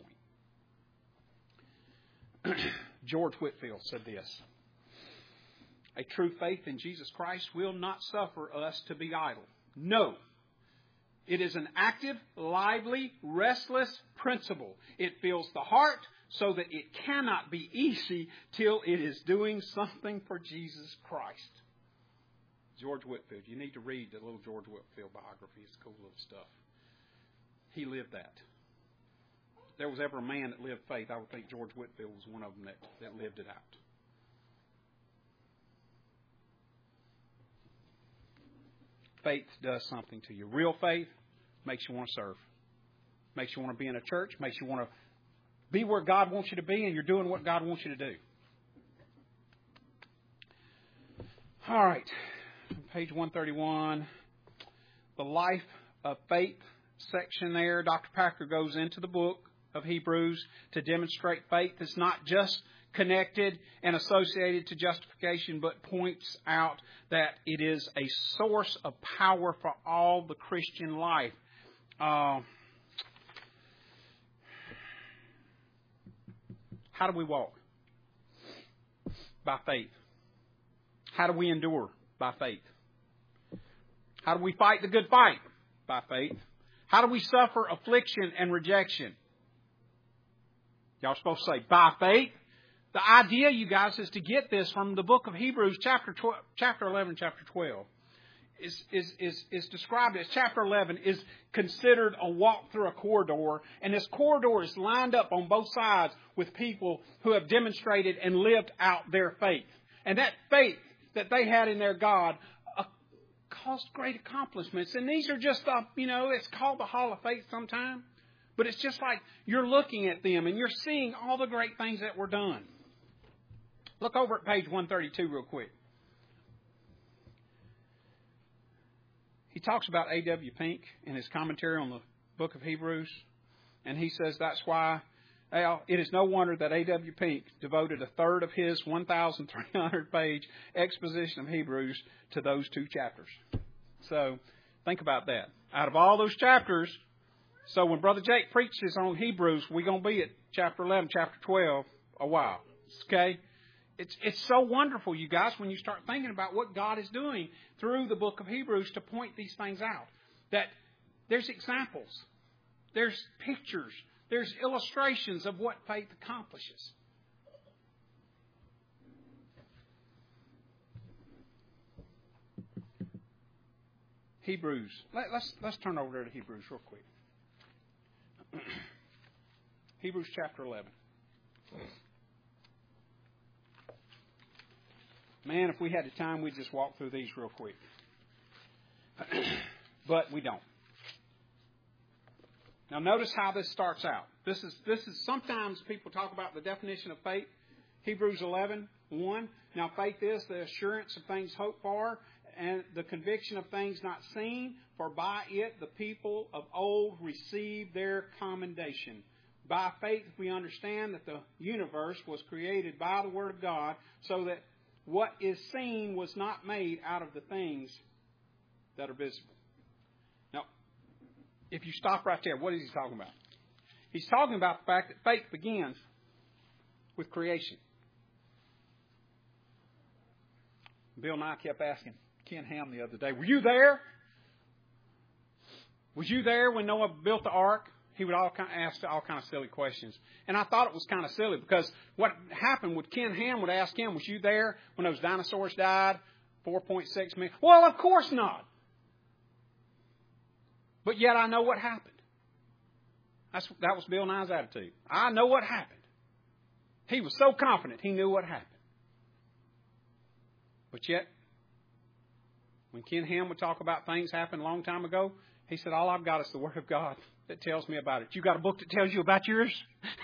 point. George Whitefield said this: a true faith in Jesus Christ will not suffer us to be idle. No. It is an active, lively, restless principle. It fills the heart so that it cannot be easy till it is doing something for Jesus Christ. George Whitefield. You need to read the little George Whitefield biography. It's cool little stuff. He lived that. If there was ever a man that lived faith, I would think George Whitefield was one of them that, that lived it out. Faith does something to you. Real faith makes you want to serve. Makes you want to be in a church. Makes you want to be where God wants you to be, and you're doing what God wants you to do. All right. Page one thirty-one. The life of faith section there. Doctor Packer goes into the book of Hebrews to demonstrate faith is not just connected and associated to justification, but points out that it is a source of power for all the Christian life. Uh, how do we walk? By faith. How do we endure? By faith. How do we fight the good fight? By faith. How do we suffer affliction and rejection? Y'all supposed to say, by faith. The idea, you guys, is to get this from the book of Hebrews, chapter twelve, chapter eleven, chapter twelve. Is, is, is, is described as chapter eleven is considered a walk through a corridor. And this corridor is lined up on both sides with people who have demonstrated and lived out their faith. And that faith that they had in their God uh, caused great accomplishments. And these are just, uh, you know, it's called the Hall of Faith sometimes. But it's just like you're looking at them and you're seeing all the great things that were done. Look over at page one thirty-two real quick. He talks about A W Pink in his commentary on the book of Hebrews. And he says that's why well, it is no wonder that A W Pink devoted a third of his one thousand three hundred page exposition of Hebrews to those two chapters. So think about that. Out of all those chapters, so when Brother Jake preaches on Hebrews, we're going to be at chapter eleven, chapter twelve a while. Okay? It's it's so wonderful, you guys, when you start thinking about what God is doing through the book of Hebrews to point these things out. That there's examples, there's pictures, there's illustrations of what faith accomplishes. Hebrews. Let, let's let's turn over there to Hebrews real quick. Hebrews chapter eleven. Man, if we had the time, we'd just walk through these real quick. But we don't. Now notice how this starts out. This is this is sometimes people talk about the definition of faith. Hebrews eleven, one. Now faith is the assurance of things hoped for and the conviction of things not seen, for by it the people of old received their commendation. By faith we understand that the universe was created by the Word of God, so that what is seen was not made out of the things that are visible. Now, if you stop right there, what is he talking about? He's talking about the fact that faith begins with creation. Bill and I kept asking Ken Ham the other day, were you there? Was you there when Noah built the ark? He would all kind of ask all kind of silly questions. And I thought it was kind of silly because what happened with Ken Ham would ask him, was you there when those dinosaurs died? four point six million. Well, of course not. But yet I know what happened. That's, that was Bill Nye's attitude. I know what happened. He was so confident he knew what happened. But yet, when Ken Ham would talk about things happened a long time ago, he said, all I've got is the Word of God that tells me about it. You got a book that tells you about yours?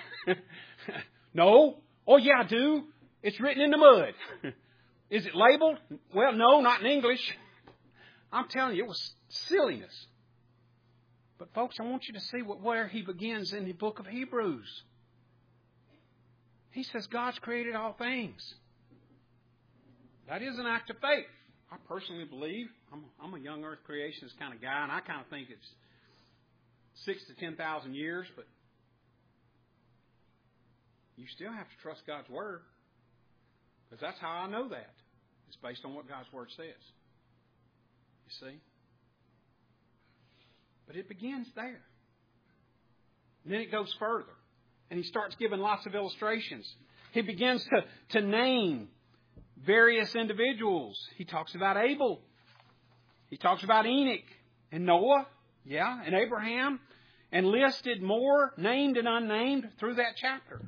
No. Oh, yeah, I do. It's written in the mud. Is it labeled? Well, no, not in English. I'm telling you, it was silliness. But folks, I want you to see what, where he begins in the book of Hebrews. He says God's created all things. That is an act of faith. I personally believe, I'm, I'm a young earth creationist kind of guy, and I kind of think it's six to ten thousand years, but you still have to trust God's Word, because that's how I know that. It's based on what God's Word says. You see? But it begins there. And then it goes further. And he starts giving lots of illustrations. He begins to, to name various individuals. He talks about Abel. He talks about Enoch and Noah. Yeah, and Abraham. And listed more, named and unnamed, through that chapter.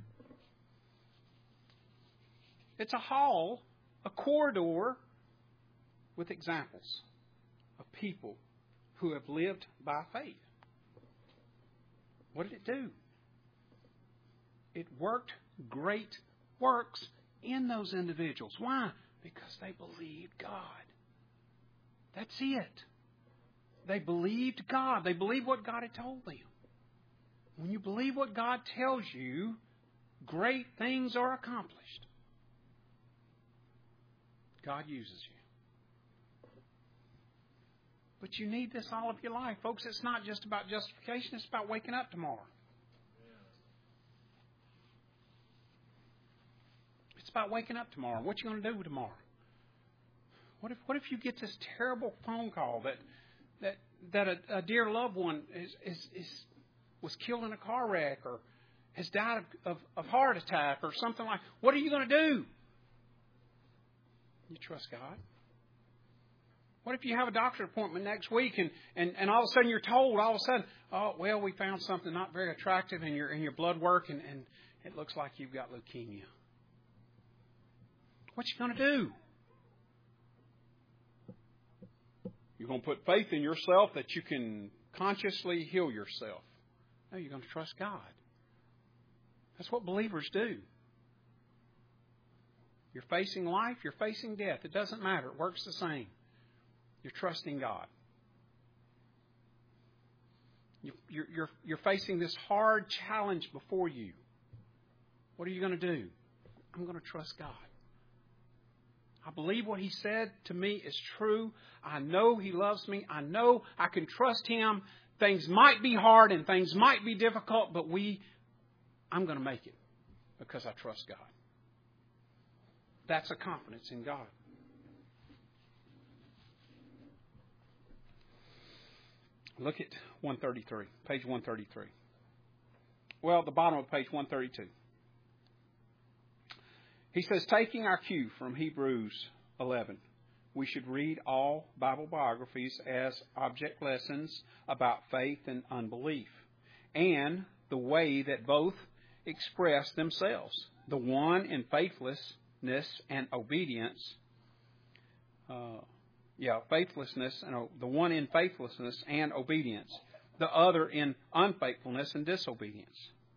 It's a hall, a corridor with examples of people who have lived by faith. What did it do? It worked great works in those individuals. Why? Because they believed God. That's it. They believed God. They believed what God had told them. When you believe what God tells you, great things are accomplished. God uses you. But you need this all of your life. Folks, it's not just about justification. It's about waking up tomorrow. It's about waking up tomorrow. What you going to do tomorrow? What if what if you get this terrible phone call that that that a, a dear loved one is, is is was killed in a car wreck or has died of, of, of heart attack or something like that? What are you going to do? You trust God. What if you have a doctor appointment next week and, and, and all of a sudden you're told, all of a sudden, oh, well, we found something not very attractive in your in your blood work and, and it looks like you've got leukemia. What you going to do? You're going to put faith in yourself that you can consciously heal yourself. No, you're going to trust God. That's what believers do. You're facing life, you're facing death. It doesn't matter. It works the same. You're trusting God. You're, you're, you're facing this hard challenge before you. What are you going to do? I'm going to trust God. I believe what He said to me is true. I know He loves me. I know I can trust Him. Things might be hard and things might be difficult, but we, I'm going to make it because I trust God. That's a confidence in God. Look at one thirty-three, page one thirty-three. Well, the bottom of page one thirty-two. He says, taking our cue from Hebrews eleven, we should read all Bible biographies as object lessons about faith and unbelief, and the way that both express themselves. The one in faithlessness and obedience. Uh, yeah, faithlessness and the one in faithlessness and obedience. The other in unfaithfulness and disobedience.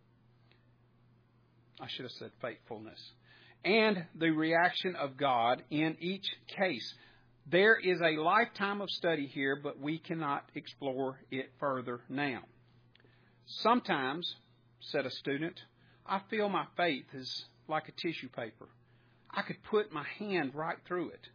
I should have said faithfulness. And the reaction of God in each case. There is a lifetime of study here, but we cannot explore it further now. Sometimes, said a student, I feel my faith is like a tissue paper. I could put my hand right through it.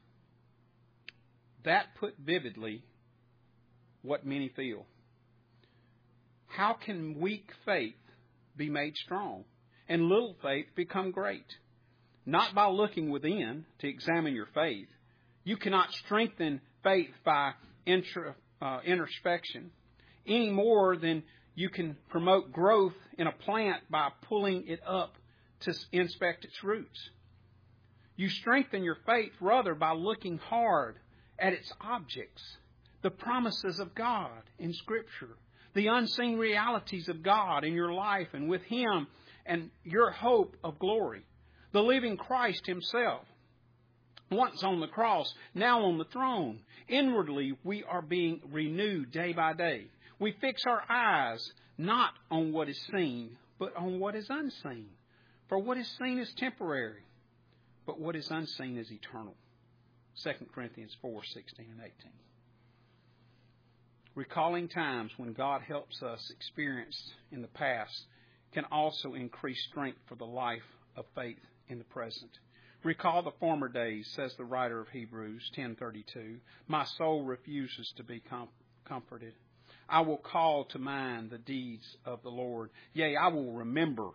That put vividly what many feel. How can weak faith be made strong and little faith become great? Not by looking within to examine your faith. You cannot strengthen faith by intro, uh, introspection any more than you can promote growth in a plant by pulling it up to inspect its roots. You strengthen your faith rather by looking hard at its objects, the promises of God in Scripture, the unseen realities of God in your life and with Him and your hope of glory. The living Christ Himself, once on the cross, now on the throne. Inwardly, we are being renewed day by day. We fix our eyes not on what is seen, but on what is unseen. For what is seen is temporary, but what is unseen is eternal. Second Corinthians four, sixteen and eighteen. Recalling times when God helps us experience in the past can also increase strength for the life of faith in the present. Recall the former days, says the writer of Hebrews ten thirty-two. My soul refuses to be com- comforted. I will call to mind the deeds of the Lord. Yea, I will remember.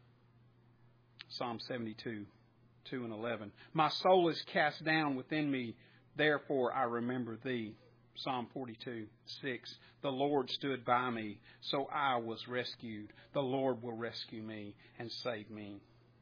Psalm seventy-two, two and eleven. My soul is cast down within me, therefore I remember thee. Psalm forty-two, six. The Lord stood by me, so I was rescued. The Lord will rescue me and save me.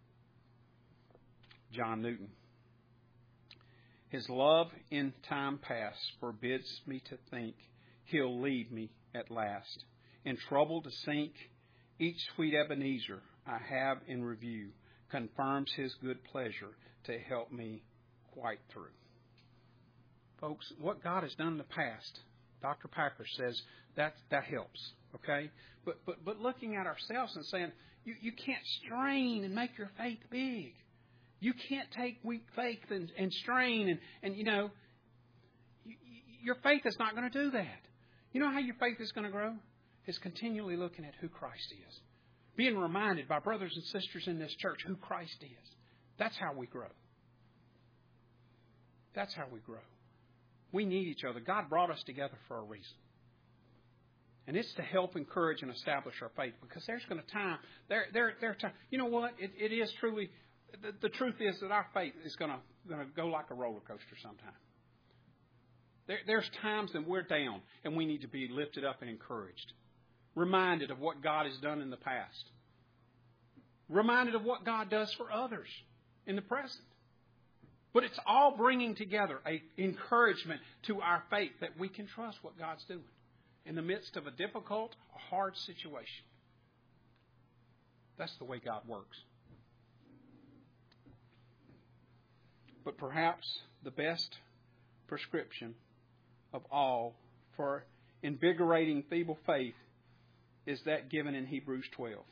John Newton. His love in time past forbids me to think he'll leave me at last. In trouble to sink, each sweet Ebenezer I have in review confirms his good pleasure to help me quite through. Folks, what God has done in the past, Doctor Packer says that that helps, okay? But but but looking at ourselves and saying, you, you can't strain and make your faith big. You can't take weak faith and, and strain and, and, you know, you, your faith is not going to do that. You know how your faith is going to grow? It's continually looking at who Christ is. Being reminded by brothers and sisters in this church who Christ is. That's how we grow. That's how we grow. We need each other. God brought us together for a reason. And it's to help encourage and establish our faith. Because there's going to time, there, there, there time. You know what? It, it is truly, the, the truth is that our faith is going to, going to go like a roller coaster sometime. There, there's times that we're down and we need to be lifted up and encouraged. Reminded of what God has done in the past. Reminded of what God does for others in the present. But it's all bringing together an encouragement to our faith that we can trust what God's doing in the midst of a difficult, hard situation. That's the way God works. But perhaps the best prescription of all for invigorating feeble faith is that given in Hebrews twelve.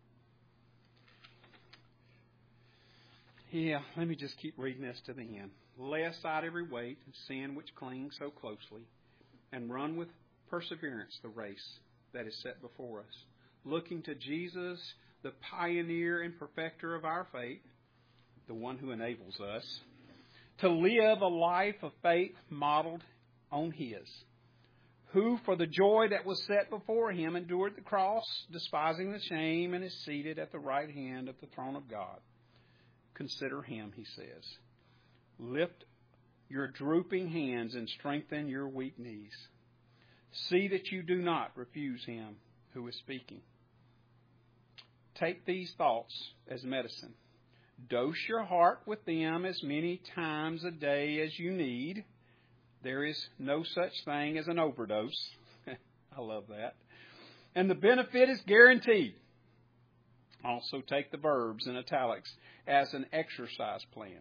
Yeah, let me just keep reading this to the end. Lay aside every weight and sin which clings so closely, and run with perseverance the race that is set before us, looking to Jesus, the pioneer and perfecter of our faith, the one who enables us to live a life of faith modeled on His, who for the joy that was set before Him endured the cross, despising the shame, and is seated at the right hand of the throne of God. Consider Him, he says. Lift your drooping hands and strengthen your weak knees. See that you do not refuse Him who is speaking. Take these thoughts as medicine. Dose your heart with them as many times a day as you need. There is no such thing as an overdose. I love that. And the benefit is guaranteed. Also take the verbs in italics as an exercise plan.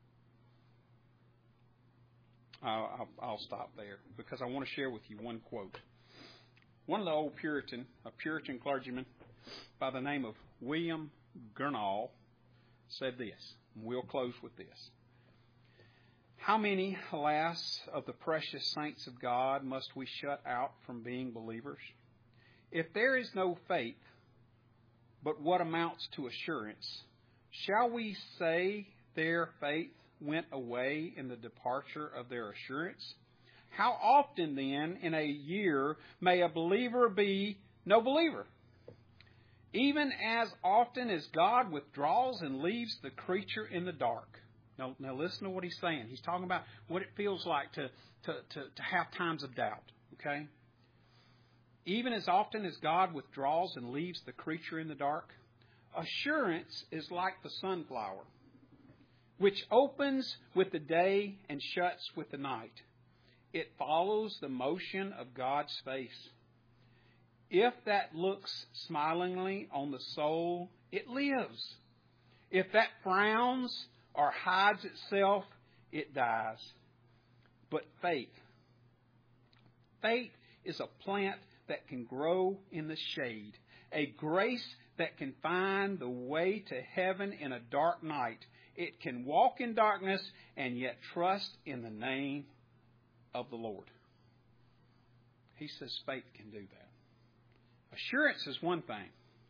I'll, I'll stop there because I want to share with you one quote. One of the old Puritan, a Puritan clergyman by the name of William Gurnall said this. And we'll close with this. How many, alas, of the precious saints of God must we shut out from being believers? If there is no faith, but what amounts to assurance, shall we say their faith went away in the departure of their assurance? How often then in a year may a believer be no believer? Even as often as God withdraws and leaves the creature in the dark. Now, now listen to what he's saying. He's talking about what it feels like to, to, to, to have times of doubt. Okay? Even as often as God withdraws and leaves the creature in the dark, assurance is like the sunflower, which opens with the day and shuts with the night. It follows the motion of God's face. If that looks smilingly on the soul, it lives. If that frowns or hides itself, it dies. But faith, faith is a plant that can grow in the shade, a grace that can find the way to heaven in a dark night. It can walk in darkness and yet trust in the name of the Lord. He says faith can do that. Assurance is one thing.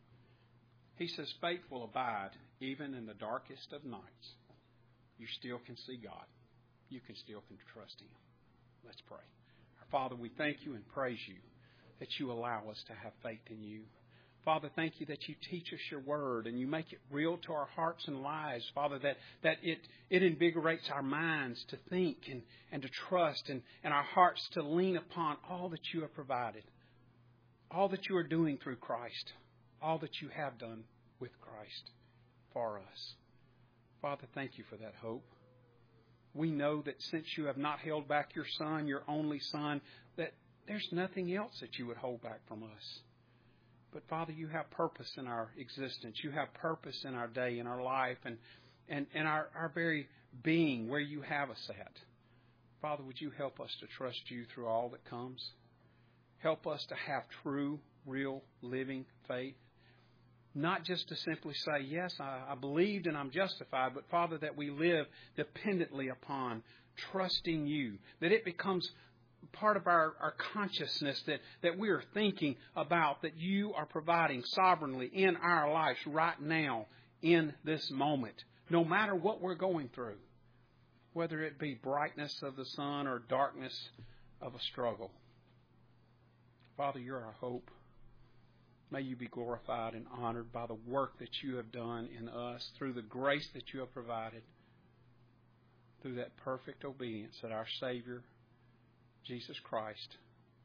He says faith will abide even in the darkest of nights. You still can see God. You can still can trust Him. Let's pray. Our Father, we thank You and praise You that You allow us to have faith in You. Father, thank You that You teach us Your Word and You make it real to our hearts and lives. Father, that, that it, it invigorates our minds to think and, and to trust and, and our hearts to lean upon all that You have provided, all that You are doing through Christ, all that You have done with Christ for us. Father, thank You for that hope. We know that since You have not held back Your Son, Your only Son, that there's nothing else that You would hold back from us. But Father, You have purpose in our existence. You have purpose in our day, in our life, and, and, and our, our very being, where You have us at. Father, would You help us to trust You through all that comes? Help us to have true, real, living faith. Not just to simply say, yes, I, I believed and I'm justified, but Father, that we live dependently upon trusting You, that it becomes part of our, our consciousness that, that we are thinking about that You are providing sovereignly in our lives right now, in this moment, no matter what we're going through, whether it be brightness of the sun or darkness of a struggle. Father, You're our hope. May You be glorified and honored by the work that You have done in us, through the grace that You have provided, through that perfect obedience that our Savior, Jesus Christ,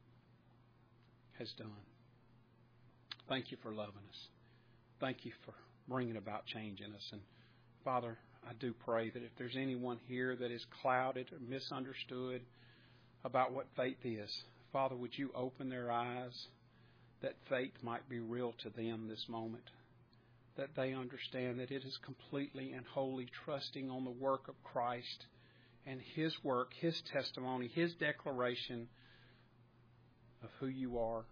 has done. Thank You for loving us. Thank You for bringing about change in us. And Father, I do pray that if there's anyone here that is clouded or misunderstood about what faith is, Father, would You open their eyes, that faith might be real to them this moment, that they understand that it is completely and wholly trusting on the work of Christ and His work, His testimony, His declaration of who You are,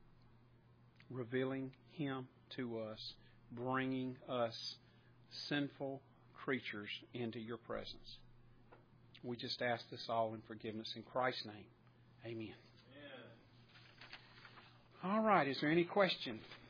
revealing Him to us, bringing us sinful creatures into Your presence. We just ask this all in forgiveness in Christ's name. Amen. All right. Is there any question?